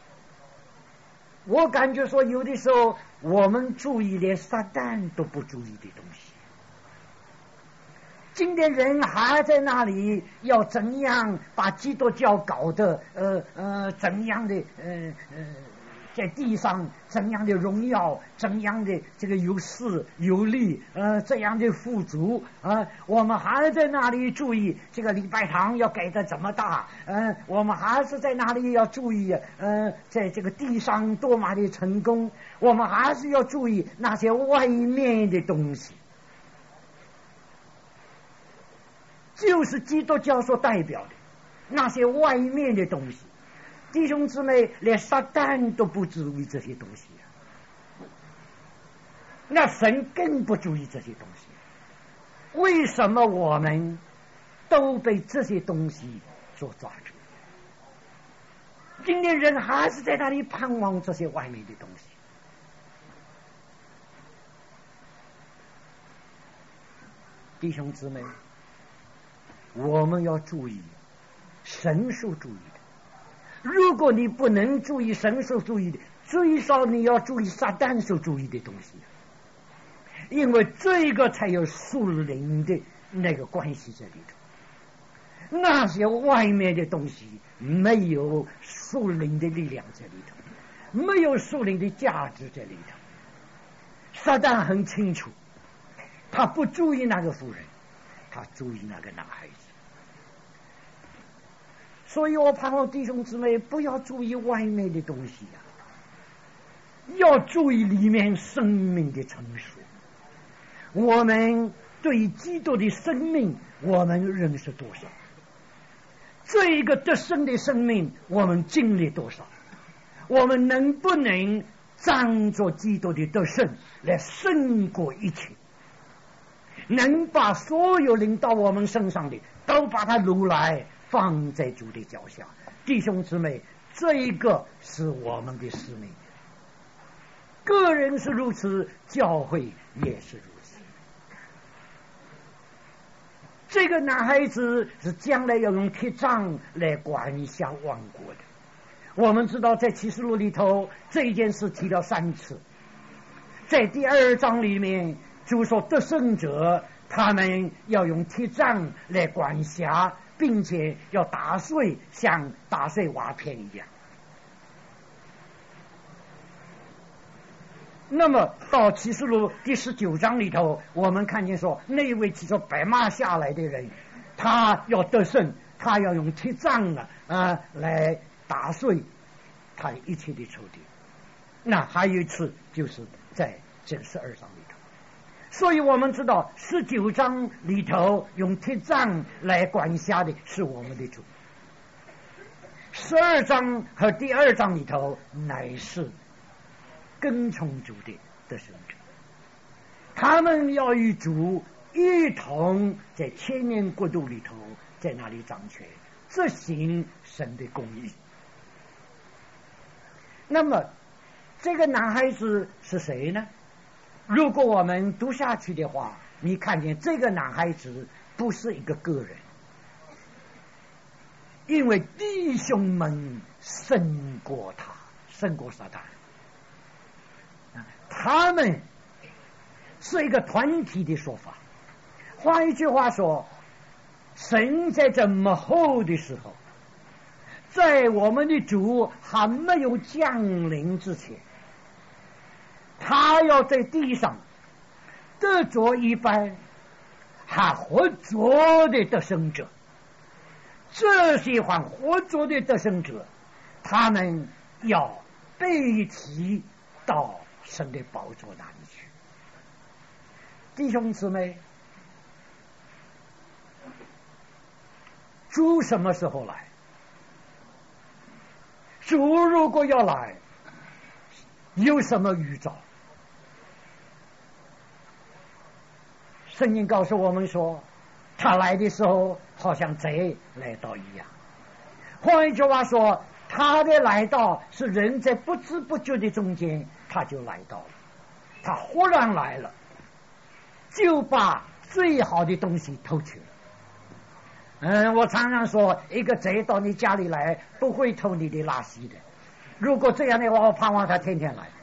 我感觉说有的时候我们注意连撒旦都不注意的东西。今天人还在那里要怎样把基督教搞得呃呃怎样的呃呃在地上怎样的荣耀，怎样的这个有势有力，呃这样的富足啊、呃，我们还在那里注意这个礼拜堂要改得怎么大，呃我们还是在那里要注意呃在这个地上多么的成功，我们还是要注意那些外面的东西，就是基督教所代表的那些外面的东西。弟兄姊妹，连撒旦都不注意这些东西、啊、那神更不注意这些东西。为什么我们都被这些东西所抓住？今天人还是在那里盼望这些外面的东西。弟兄姊妹，我们要注意神所注意的。如果你不能注意神所注意的，最少你要注意撒旦所注意的东西，因为这个才有属灵的那个关系在里头。那些外面的东西没有属灵的力量在里头，没有属灵的价值在里头。撒旦很清楚，他不注意那个妇人，他注意那个男孩子。所以我盼望弟兄姊妹不要注意外面的东西呀、啊，要注意里面生命的成熟。我们对基督的生命我们认识多少？这一个得胜的生命我们经历多少？我们能不能仗着基督的得胜来胜过一切？能把所有临到我们身上的都把它掳来放在主的脚下。弟兄姊妹，这一个是我们的使命，个人是如此，教会也是如此。这个男孩子是将来要用铁杖来管辖万国的。我们知道在启示录里头这一件事提到三次，在第二章里面就说得胜者他们要用铁杖来管辖，并且要打碎，像打碎瓦片一样。那么到启示录第十九章里头，我们看见说那位骑着白马下来的人，他要得胜，他要用铁杖啊、呃、来打碎他一切的仇敌。那还有一次就是在这十二章里头。所以我们知道十九章里头用铁杖来管辖的是我们的主， 十二章和第二章里头乃是跟从主的得胜者，他们要与主一同在千年国度里头在那里掌权，执行神的公义。那么这个男孩子是谁呢？如果我们读下去的话，你看见这个男孩子不是一个个人，因为弟兄们胜过他，胜过撒旦，他们是一个团体的说法。换一句话说，神在这么后的时候，在我们的主还没有降临之前，他要在地上得着一般还活着的得胜者。这些还活着的得胜者，他们要被提到神的宝座那里去。弟兄姊妹，主什么时候来？主如果要来，有什么预兆？圣经告诉我们说，他来的时候好像贼来到一样。换一句话说，他的来到是人在不知不觉的中间他就来到了，他忽然来了，就把最好的东西偷去了。嗯，我常常说，一个贼到你家里来不会偷你的垃圾的，如果这样的话，我盼望他天天来。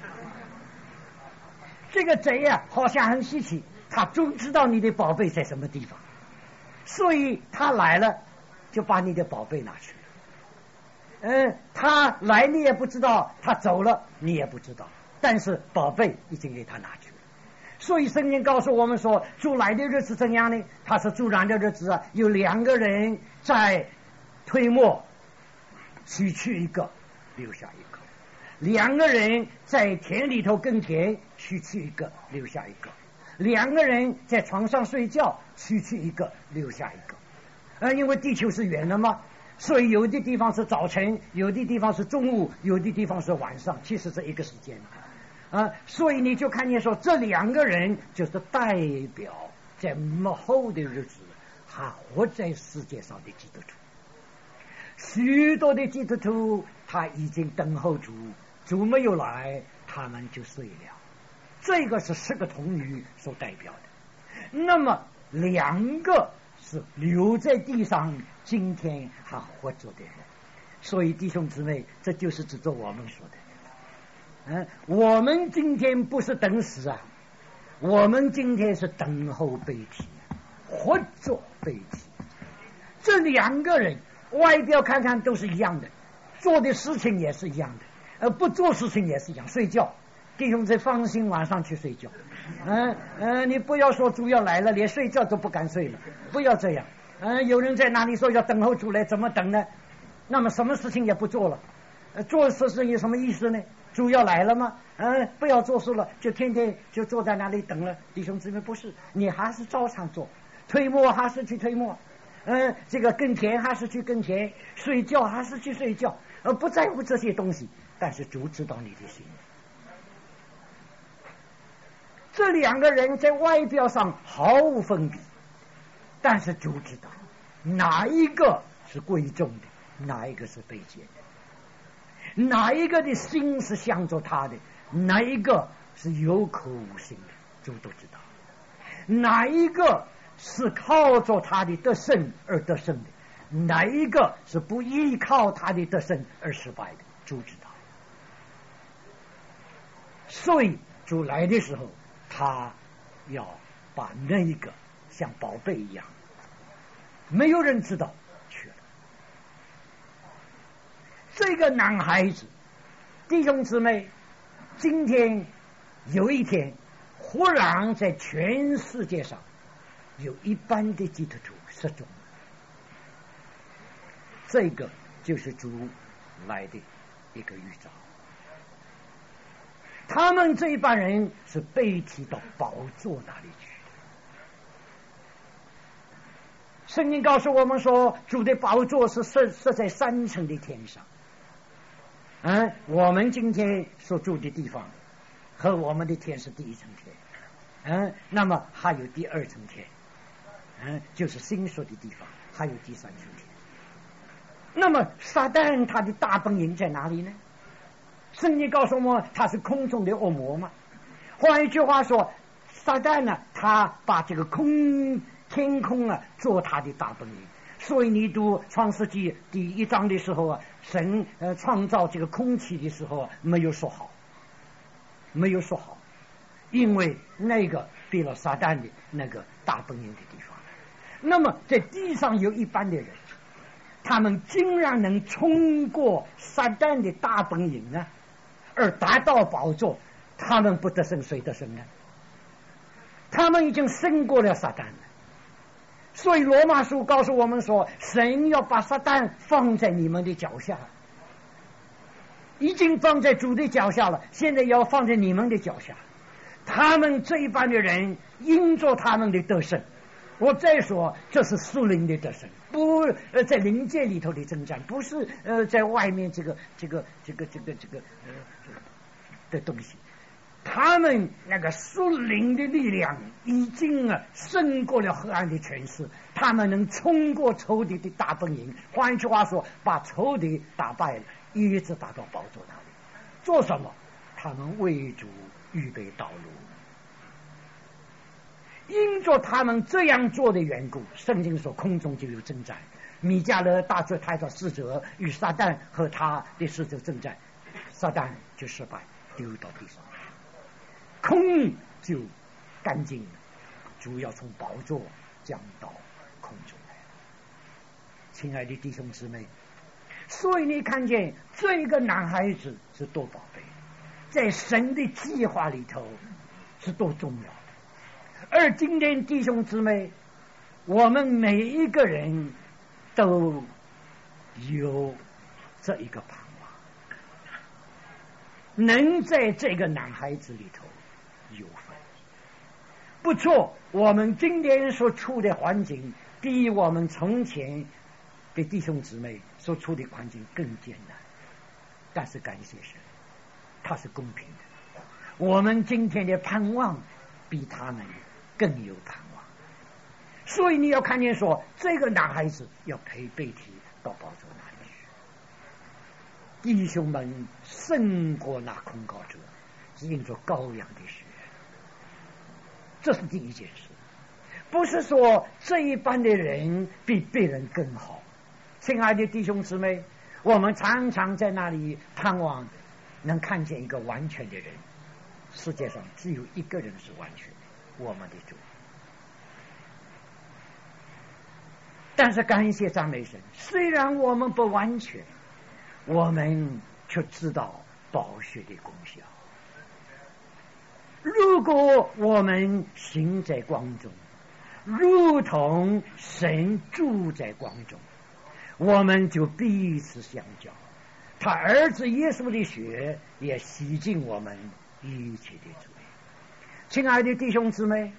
这个贼呀、啊，好像很稀奇，他总知道你的宝贝在什么地方，所以他来了就把你的宝贝拿去了。嗯，他来你也不知道，他走了你也不知道，但是宝贝已经给他拿去了。所以圣经告诉我们说，主来的日子怎样呢？他是主来的日子啊，有两个人在推磨，取去一个留下一个；两个人在田里头耕田，取去一个留下一个；两个人在床上睡觉，取去一个留下一个。呃，因为地球是圆的嘛，所以有的地方是早晨，有的地方是中午，有的地方是晚上，其实是一个时间啊。所以你就看见说，这两个人就是代表在末后的日子还活在世界上的基督徒。许多的基督徒他已经等候主，主没有来，他们就睡了。这个是十个童女所代表的。那么两个是留在地上今天还活着的人。所以弟兄姊妹，这就是指着我们说的。嗯，我们今天不是等死啊，我们今天是等候被提，活着被提。这两个人外表看看都是一样的，做的事情也是一样的，呃，不做事情也是一样，睡觉。弟兄姊妹放心，晚上去睡觉。嗯嗯，你不要说主要来了，连睡觉都不敢睡了，不要这样。嗯，有人在哪里说要等候主来，怎么等呢？那么什么事情也不做了，呃，做事情有什么意思呢？主要来了吗？嗯，不要做事了，就天天就坐在那里等了。弟兄姊妹，不是，你还是照常做，推磨还是去推磨，嗯，这个耕田还是去耕田，睡觉还是去睡觉，而不在乎这些东西。但是主知道你的心。这两个人在外表上毫无分别，但是主知道哪一个是贵重的，哪一个是卑贱的，哪一个的心是向着他的，哪一个是有口无心的，主都知道。哪一个是靠着他的得胜而得胜的，哪一个是不依靠他的得胜而失败的，主知道。所以主来的时候，他要把那一个像宝贝一样，没有人知道去了。这个男孩子，弟兄姊妹，今天有一天忽然在全世界上有一半的基督徒失踪了，这个就是主来的一个预兆。他们这一帮人是被提到宝座那里去的。 圣经告诉我们说，主的宝座是设设在三层的天上。嗯，我们今天所住的地方和我们的天是第一层天。嗯，那么还有第二层天，嗯，就是星宿的地方，还有第三层天。那么撒旦他的大本营在哪里呢？圣经告诉我们，他是空中的恶魔嘛。换一句话说，撒旦呢，他把这个空天空啊做他的大本营。所以你读创世纪第一章的时候啊，神呃创造这个空气的时候啊，没有说好，没有说好，因为那个变了撒旦的那个大本营的地方。那么在地上有一般的人，他们竟然能冲过撒旦的大本营呢，而达到宝座，他们不得胜谁得胜呢？他们已经胜过了撒旦了。所以罗马书告诉我们说，神要把撒旦放在你们的脚下，已经放在主的脚下了，现在要放在你们的脚下。他们这一般的人因着他们的得胜，我再说这是属灵的得胜，不呃在灵界里头的征战，不是呃在外面这个这个这个这个这个呃的东西。他们那个属灵的力量已经啊胜过了黑暗的权势，他们能冲过仇敌的大本营，换一句话说，把仇敌打败了，一直打到宝座那里。做什么？他们为主预备道路。因着他们这样做的缘故，圣经说空中就有征战，米迦勒大嘴抬着使者与撒旦和他的使者征战，撒旦就失败，丢到地上，空就干净了，主要从宝座降到空中来。亲爱的弟兄姊妹，所以你看见这个男孩子是多宝贝，在神的计划里头是多重要。而今天弟兄姊妹，我们每一个人都有这一个盼望，能在这个男孩子里头有份。不错，我们今天所处的环境比我们从前的弟兄姊妹所处的环境更艰难，但是感谢神，他是公平的。我们今天的盼望比他们更有盼望。所以你要看见说，这个男孩子要陪贝提到宝座那里去。弟兄们胜过那控告者，是因着羔羊的血。这是第一件事，不是说这一般的人比别人更好。亲爱的弟兄姊妹，我们常常在那里盼望能看见一个完全的人，世界上只有一个人是完全的，我们的主。但是感谢赞美神，虽然我们不完全，我们却知道宝血的功效。如果我们行在光中，如同神住在光中，我们就彼此相交，他儿子耶稣的血也洗净我们一切的罪。亲爱的弟兄姊妹，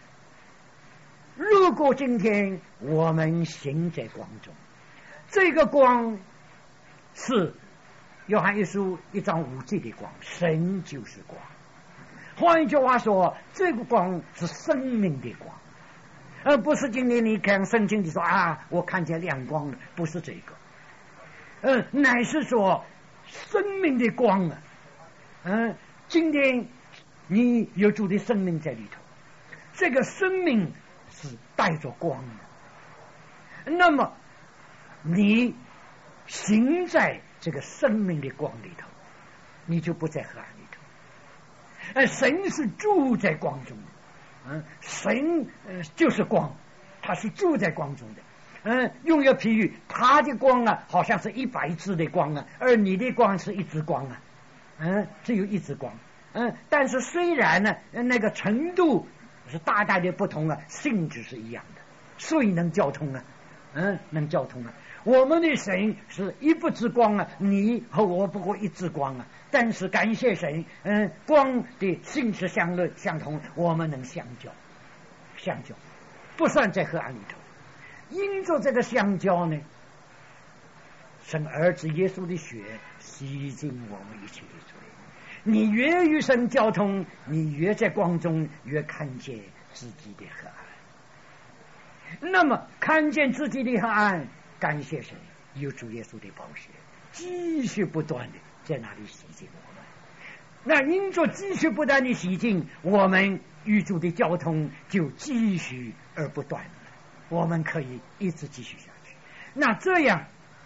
如果今天我们行在光中，这个光是约翰一书一章五节的光，神就是光。换一句话说，这个光是生命的光，而不是今天你看圣经里说啊，我看见亮光了，不是这个，嗯，乃是说生命的光啊，嗯，今天你有主的生命在里头，这个生命是带着光的，那么你行在这个生命的光里头，你就不在黑暗里头。呃，神是住在光中的，嗯，神呃就是光，他是住在光中的。嗯，用一个譬喻，他的光啊，好像是一百支的光啊，而你的光是一支光啊，嗯，只有一支光，嗯，但是虽然呢，那个程度是大大的不同啊，性质是一样的，所以能交通啊，嗯，能交通啊。我们的神是一不之光啊，你和我不过一之光啊，但是感谢神，嗯，光的性质相类相同，我们能相交，相交，不算在黑暗里头。 因着这个相交呢，神儿子耶稣的血洗净我们一切的罪。你越与神交通，你越在光中越看见自己的黑暗。那么看见自己的黑暗，感谢神有主耶稣的宝血继续不断的在那里洗净我们。那因着继续不断的洗净，我们与主的交通就继续而不断，我们可以一直继续下去。那这样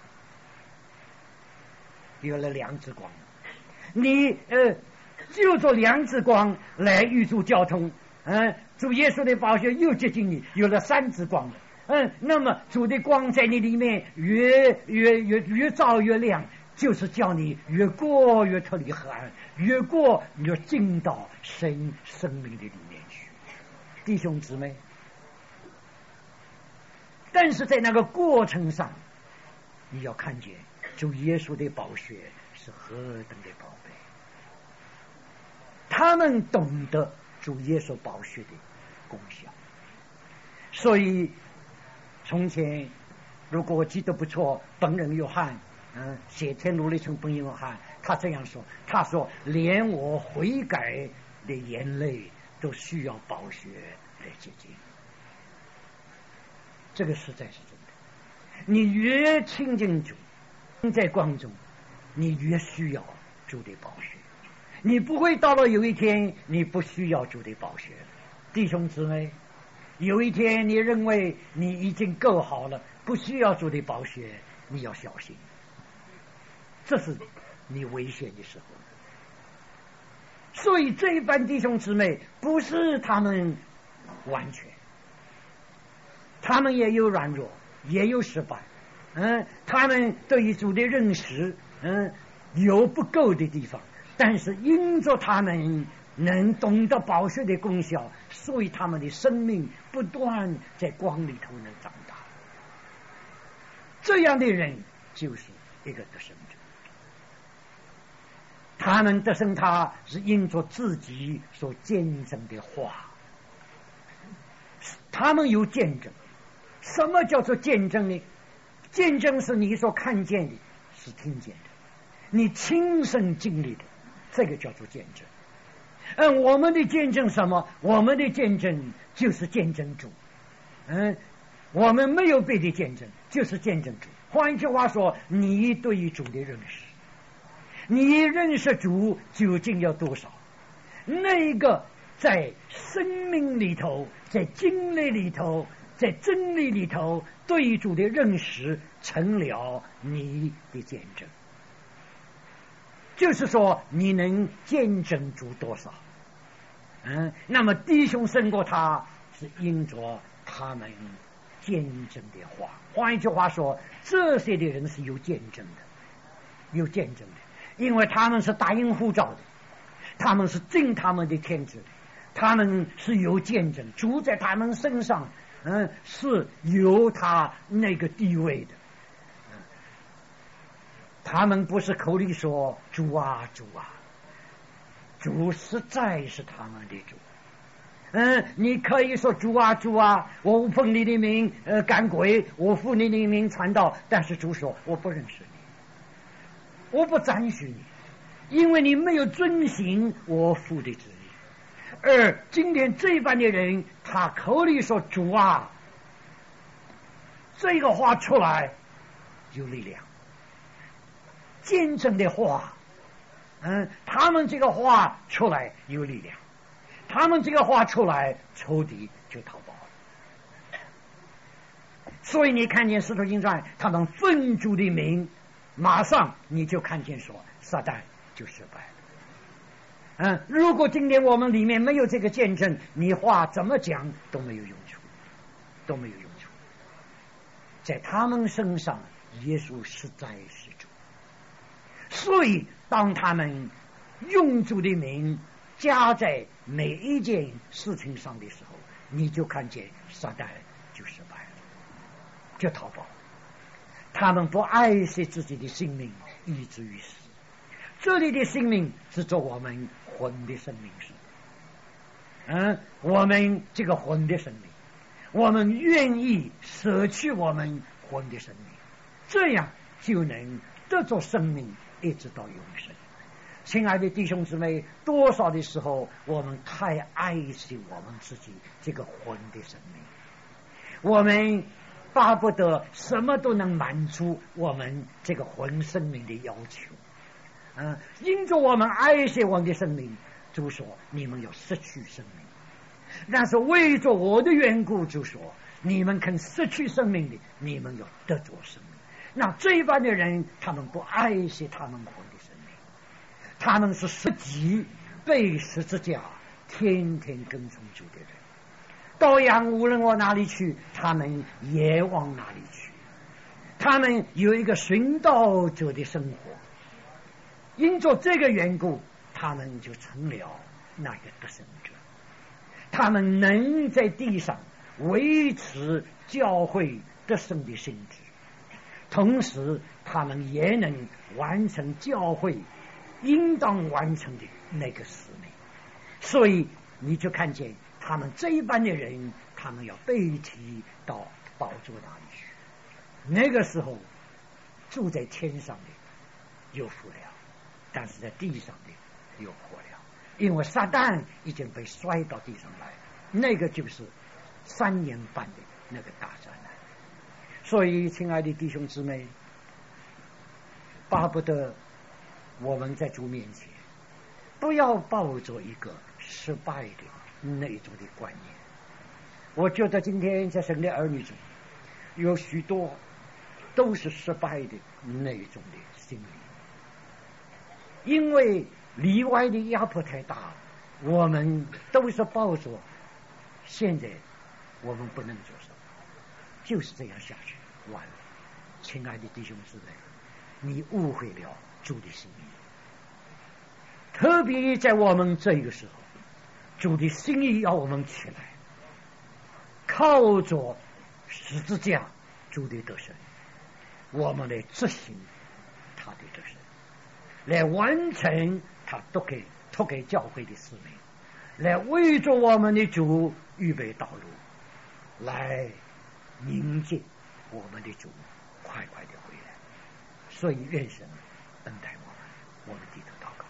有了两支光，你呃就做两支光来与主交通，嗯，主耶稣的宝血又接近你，有了三支光了，嗯，那么主的光在你里面越越越越照越亮，就是叫你越过越脱离黑暗，越过越进到神生命的里面去，弟兄姊妹。但是在那个过程上，你要看见主耶稣的宝血是何等的宝贝，他们懂得主耶稣宝血的功效。所以从前如果我记得不错，本人约翰嗯，写天路历程本约翰他这样说，他说连我悔改的眼泪都需要宝血来洁净。这个实在是真的，你越亲近主，在光中你越需要主的宝血，你不会到了有一天你不需要主的宝血。弟兄姊妹，有一天你认为你已经够好了，不需要主的宝血，你要小心，这是你危险的时候。所以这一班弟兄姊妹不是他们完全，他们也有软弱，也有失败，嗯，他们对于主的认识，嗯，有不够的地方，但是因着他们能懂得宝血的功效，所以他们的生命不断在光里头能长大。这样的人就是一个得胜者。他们得胜，他是因着自己所见证的话，他们有见证。什么叫做见证呢？见证是你所看见的，是听见的，你亲身经历的，这个叫做见证。嗯，我们的见证什么？我们的见证就是见证主。嗯，我们没有别的见证，就是见证主。换句话说，你对于主的认识，你认识主究竟要多少？那个在生命里头，在经历里头，在真理里头，对于主的认识成了你的见证。就是说你能见证主多少，嗯，那么弟兄胜过他是因着他们见证的话。换一句话说，这些的人是有见证的，有见证的，因为他们是答应呼召的，他们是尽他们的天职，他们是有见证，主在他们身上，嗯，是有他那个地位的。他们不是口里说主啊主啊，主实在是他们的主。嗯，你可以说主啊主啊，我奉你的名呃赶鬼，我奉你的名传道，但是主说我不认识你，我不赞许你，因为你没有遵行我父的旨意。而今天这般的人，他口里说主啊，这个话出来有力量，见证的话，嗯，他们这个话出来有力量，他们这个话出来，仇敌就逃跑了。所以你看见《使徒行传》，他们奉主的名，马上你就看见说撒旦就失败了。嗯，如果今天我们里面没有这个见证，你话怎么讲都没有用处，都没有用处。在他们身上，耶稣实在是主。所以当他们用主的名加在每一件事情上的时候，你就看见撒旦就失败了，就逃跑。他们不爱惜自己的性命，以至于死。这里的性命是做我们魂的生命是，嗯，我们这个魂的生命， 我们愿意舍去我们魂的生命，这样就能得着生命，一直到永生。亲爱的弟兄姊妹，多少的时候我们太爱惜我们自己这个魂的生命，我们巴不得什么都能满足我们这个魂生命的要求。嗯，因着我们爱惜我们的生命，主说你们要失去生命，但是为着我的缘故，就说你们肯失去生命的，你们要得着生命。那这一般的人，他们不爱惜他们魂的生命，他们是十级背十字架，天天跟从主的人，到样无论往哪里去，他们也往哪里去。他们有一个寻道者的生活，因着这个缘故，他们就成了那个得胜者。他们能在地上维持教会得胜的性质，同时他们也能完成教会应当完成的那个使命。所以你就看见他们这一般的人，他们要被提到宝座那里去，那个时候住在天上的有福了，但是在地上的有祸了，因为撒旦已经被摔到地上来，那个就是三年半的那个大灾难。所以亲爱的弟兄姊妹，巴不得我们在主面前不要抱着一个失败的那种的观念。我觉得今天在神的儿女中有许多都是失败的那种的心理，因为里外的压迫太大，我们都是抱着现在我们不能做什么，就是这样下去完了。亲爱的弟兄姊妹，你误会了主的心意，特别在我们这个时候，主的心意要我们起来，靠着十字架主的得胜，我们来执行他的得胜，来完成他托给托给教会的使命，来为着我们的主预备道路，来迎接我们的主快快的回来。所以愿神恩待我们，我们低头祷告。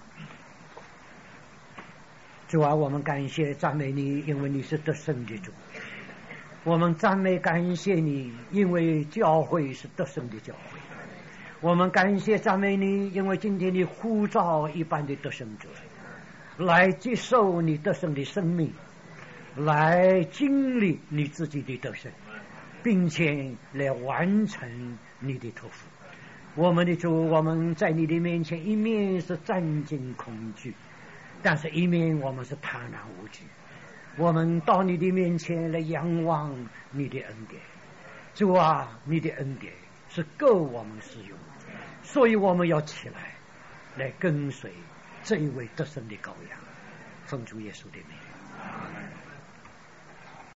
主啊，我们感谢赞美你，因为你是得胜的主。我们赞美感谢你，因为教会是得胜的教会。我们感谢赞美你，因为今天你呼召一般的得胜者来接受你得胜的生命，来经历你自己的得胜，并且来完成你的托付。我们的主，我们在你的面前一面是战惊恐惧，但是一面我们是坦然无惧。我们到你的面前来仰望你的恩典。主啊，你的恩典是够我们使用，所以我们要起来来跟随这一位得胜的羔羊。奉主耶稣的名。